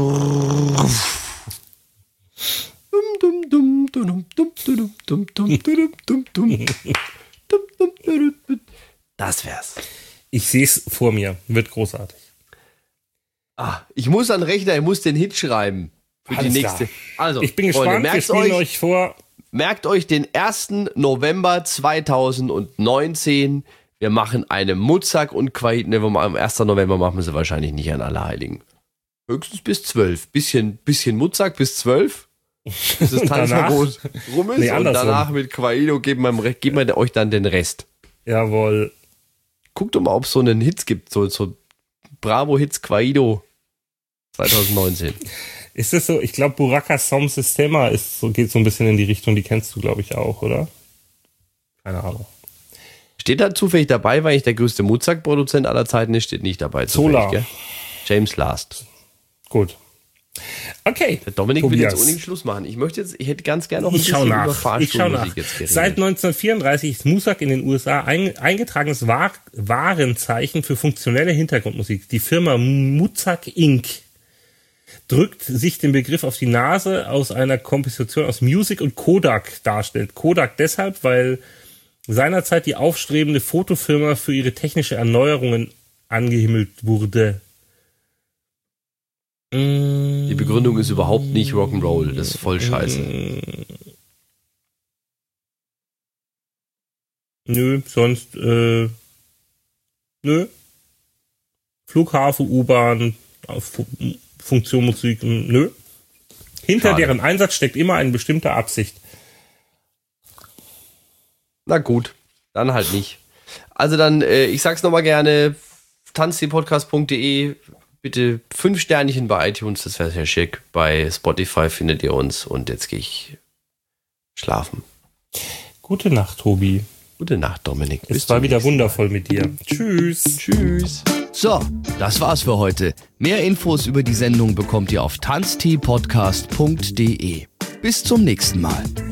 Das wär's. Ich sehe es vor mir. Wird großartig. Ah, ich muss an den Rechner, ich muss den Hit schreiben. Für Alles die klar. nächste. Also, Ich bin Freunde, gespannt. Wir merkt's spielen euch, euch vor. merkt euch den ersten November zweitausendneunzehn. Wir machen eine Muzak und Quaido. Ne, am ersten November machen wir sie wahrscheinlich nicht an Allerheiligen. Höchstens bis zwölf. Bisschen, bisschen Muzak bis zwölf. Bis das Und danach- Tanzverbot rum ist. Nee, und andersrum. danach mit Quaido geben wir, geben wir euch dann den Rest. Jawohl. Guckt doch mal, ob es so einen Hits gibt. So, so Bravo-Hits Quaido zweitausendneunzehn. Ist das so? Ich glaube, Buraka Som Sistema ist so, geht so ein bisschen in die Richtung, die kennst du, glaube ich, auch, oder? Keine Ahnung. Steht da zufällig dabei, weil ich der größte Muzak-Produzent aller Zeiten ist? Steht nicht dabei. Zufällig, Zola. gell? James Last. Gut. Okay. Der Dominik will Tobias. jetzt unbedingt Schluss machen. Ich möchte jetzt, ich hätte ganz gerne noch ein Ich schau bisschen über nach. Ich schau nach. Fahrstuhlmusik jetzt geredet. Seit neunzehnhundertvierunddreißig ist Muzak in den U S A ein, eingetragenes War Warenzeichen für funktionelle Hintergrundmusik. Die Firma Muzak Incorporated drückt sich den Begriff auf die Nase aus einer Komposition aus Music und Kodak darstellt. Kodak deshalb, weil seinerzeit die aufstrebende Fotofirma für ihre technische Erneuerungen angehimmelt wurde. Die Begründung ist überhaupt nicht Rock'n'Roll. Das ist voll scheiße. Nö, sonst, äh, nö. Flughafen, U-Bahn, Fu- Funktion Musik, nö. Hinter Schade. deren Einsatz steckt immer eine bestimmte Absicht. Na gut, dann halt nicht. Also dann, äh, ich sag's nochmal gerne, tanzdpodcast punkt de, bitte fünf Sternchen bei iTunes, das wäre sehr schick. Bei Spotify findet ihr uns und jetzt gehe ich schlafen. Gute Nacht, Tobi. Gute Nacht, Dominik. Es Bis war zum wieder nächsten Mal. wundervoll mit dir. Tschüss. Tschüss. So, das war's für heute. Mehr Infos über die Sendung bekommt ihr auf tanztee podcast punkt de. Bis zum nächsten Mal.